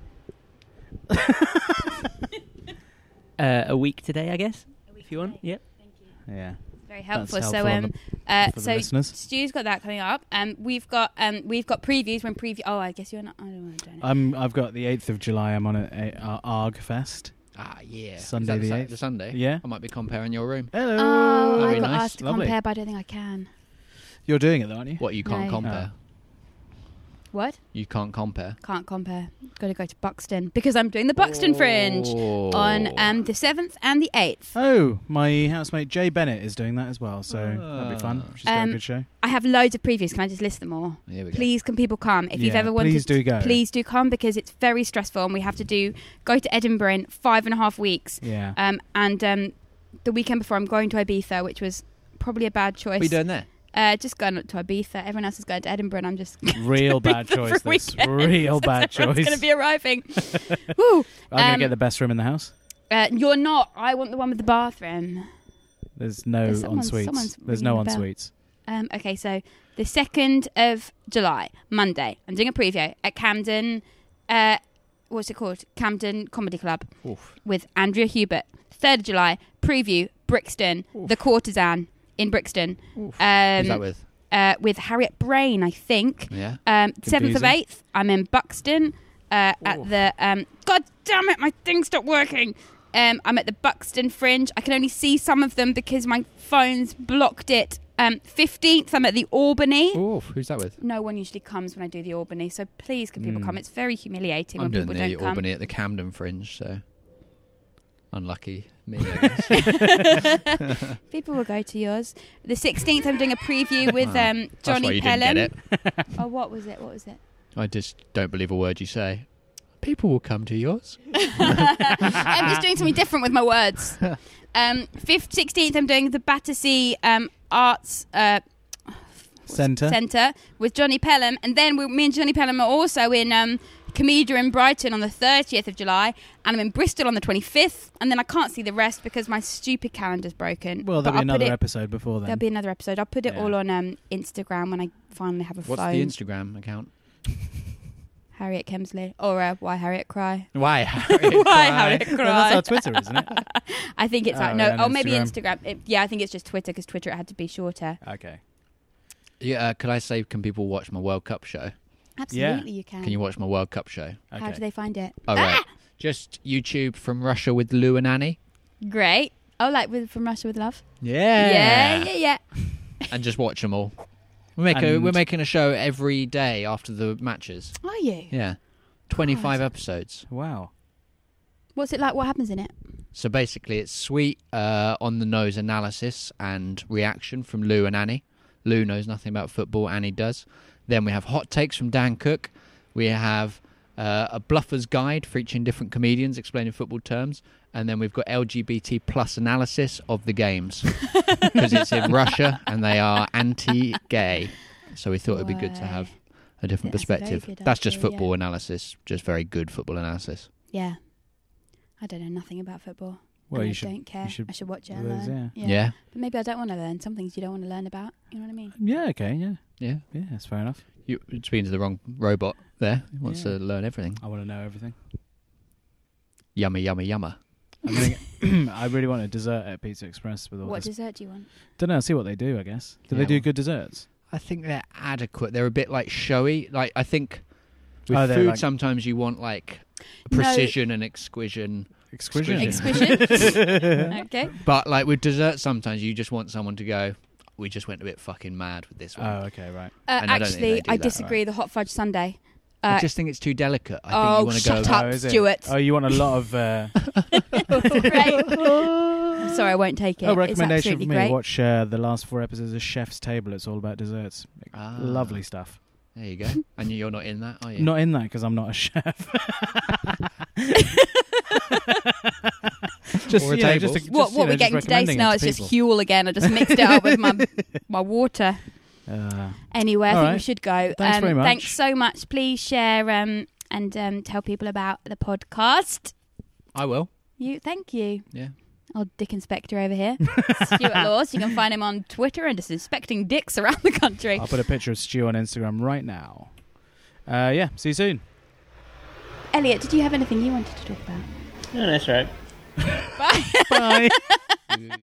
Uh, a week today, I guess, if you want. Yep. Yeah. Very helpful. That's so, helpful on um, uh, for the so listeners. Stu's got that coming up. Um, we've got um, we've got previews when preview. Oh, I guess you're not. I don't know. I don't know. I'm. I've got the eighth of July. I'm on a, a, a Arg Fest. Ah, yeah. Sunday Is that the the, eighth. the Sunday? Yeah. I might be comparing your room. Hello. Oh, That'd I be got nice. asked to Lovely. compare, but I don't think I can. You're doing it though, aren't you? What, you can't No. compare? What? You can't compare. Can't compare. Got to go to Buxton because I'm doing the Buxton Fringe Oh. on um, the seventh and the eighth. Oh, my housemate Jay Bennett is doing that as well, so that'll be fun. Ah. She's got Um, a good show. I have loads of previews. Can I just list them all? Here we go. Please, can people come? If you've Yeah, ever wanted, please do go. Please do come because it's very stressful, and we have to do go to Edinburgh in five and a half weeks. Yeah. Um, and um, the weekend before, I'm going to Ibiza, which was probably a bad choice. What are you doing there? Uh, just going up to Ibiza. Everyone else is going to Edinburgh, and I'm just Real bad for choice. a This weekend. real bad Everyone's choice. going to be arriving. Woo! I'm going to um, get the best room in the house. Uh, you're not. I want the one with the bathroom. There's no There's en someone- suites. someone's There's no ringing en the bell. suites. Um, okay, so the second of July, Monday, I'm doing a preview at Camden. Uh, what's it called? Camden Comedy Club Oof. with Andrea Hubert. Third of July, preview Brixton, The Courtesan in Brixton. Oof. Um, Who's that with? Uh, with Harriet Brain, I think. Yeah. Um, seventh of Confusing. eighth, I'm in Buxton uh, at Oof. the. Um, God damn it, my thing stopped working. Um, I'm at the Buxton Fringe. I can only see some of them because my phone's blocked it. Um, fifteenth, I'm at the Albany. Oof. Who's that with? No one usually comes when I do the Albany, so please can people Mm. come? It's very humiliating I'm when doing people the don't come. Albany at the Camden Fringe, so unlucky me, I guess. People will go to yours. The sixteenth, I'm doing a preview with Wow. um, That's Johnny why you Pelham. didn't get it. Oh, what was it? What was it? I just don't believe a word you say. People will come to yours. I'm just doing something different with my words. Um, fifth, sixteenth, I'm doing the Battersea um, Arts uh, Centre. Centre with Johnny Pelham, and then we, me and Johnny Pelham are also in um, Comedia in Brighton on the thirtieth of July, and I'm in Bristol on the twenty-fifth, and then I can't see the rest because my stupid calendar's broken. Well, But there'll be I'll put another it- episode before then. There'll be another episode. I'll put it Yeah. all on um, Instagram when I finally have a What's phone. the Instagram account? Harriet Kemsley or uh, Why Harriet Cry. Why Harriet Why Cry? Harriet Cry. Well, that's our Twitter, isn't it? I think it's Oh, out. No, and oh maybe Instagram. Instagram. It, yeah, I think it's just Twitter because Twitter it had to be shorter. Okay. Yeah, uh, could I say, can people watch my World Cup show? Absolutely, you can. Can you watch my World Cup show? How Okay. do they find it? All right. Just YouTube From Russia with Lou and Annie. Great. Oh, like with From Russia with Love. Yeah. Yeah, yeah, yeah. And just watch them all. We make a, And- we're making a show every day after the matches. Are you? Yeah. twenty-five God. episodes. Wow. What's it like? What happens in it? So basically, it's sweet, uh, on-the-nose analysis and reaction from Lou and Annie. Lou knows nothing about football, Annie does. Then we have hot takes from Dan Cook. We have uh, a bluffer's guide featuring different comedians explaining football terms. And then we've got L G B T plus analysis of the games. Because it's in Russia and they are anti-gay. So we thought it'd be good to Why? have a different That's a very perspective. good That's just idea, football yeah. analysis, just very good football analysis. Yeah. I don't know nothing about football. Well, and you I should. don't care. you should I should watch it and Liz, learn. yeah. Yeah. But maybe I don't want to learn. Some things you don't want to learn about. You know what I mean? Yeah. Okay. Yeah. Yeah. Yeah. That's fair enough. You, you're speaking to the wrong robot there. He wants Yeah. to learn everything. I want to know everything. Yummy, yummy, yummer. I'm gonna get, I really want a dessert at Pizza Express with all What this. dessert do you want? Don't know. See what they do. I guess. Do Yeah, they do well- good desserts? I think they're adequate. They're a bit like showy. Like I think with Oh, they're food, like- sometimes you want like No. precision and exquisition. Exquisite. Exquisite. Exquisite. Okay. But like with dessert, sometimes you just want someone to go, "We just went a bit fucking mad with this one." Oh, okay, right. Uh, And I don't think they actually, do I that, disagree. The hot fudge sundae. I Uh, just think it's too delicate. I think oh, you want to shut go. up, oh, is it? Stuart. Oh, you want a lot of. Uh, Great. I'm sorry, I won't take it. oh, It's recommendation absolutely for me. great. Watch uh, the last four episodes of Chef's Table. It's all about desserts. Ah, Lovely stuff. There you go. And you're not in that, are you? Not in that because I'm not a chef. just, Or a you know, table. just, a- just, What, you what know, we're just getting today? recommending it No, to it's just people. Huel again. I just mixed it up with my my water. Uh, Anyway, I All think right. we should go. Thanks um, very much. Thanks so much. Please share um, and um, tell people about the podcast. I will. You, thank you. Yeah. Old Dick Inspector over here, Stuart Laws. You can find him on Twitter and just inspecting dicks around the country. I'll put a picture of Stu on Instagram right now. Uh, yeah, see you soon. Elliot, did you have anything you wanted to talk about? No, that's right. Bye. Bye.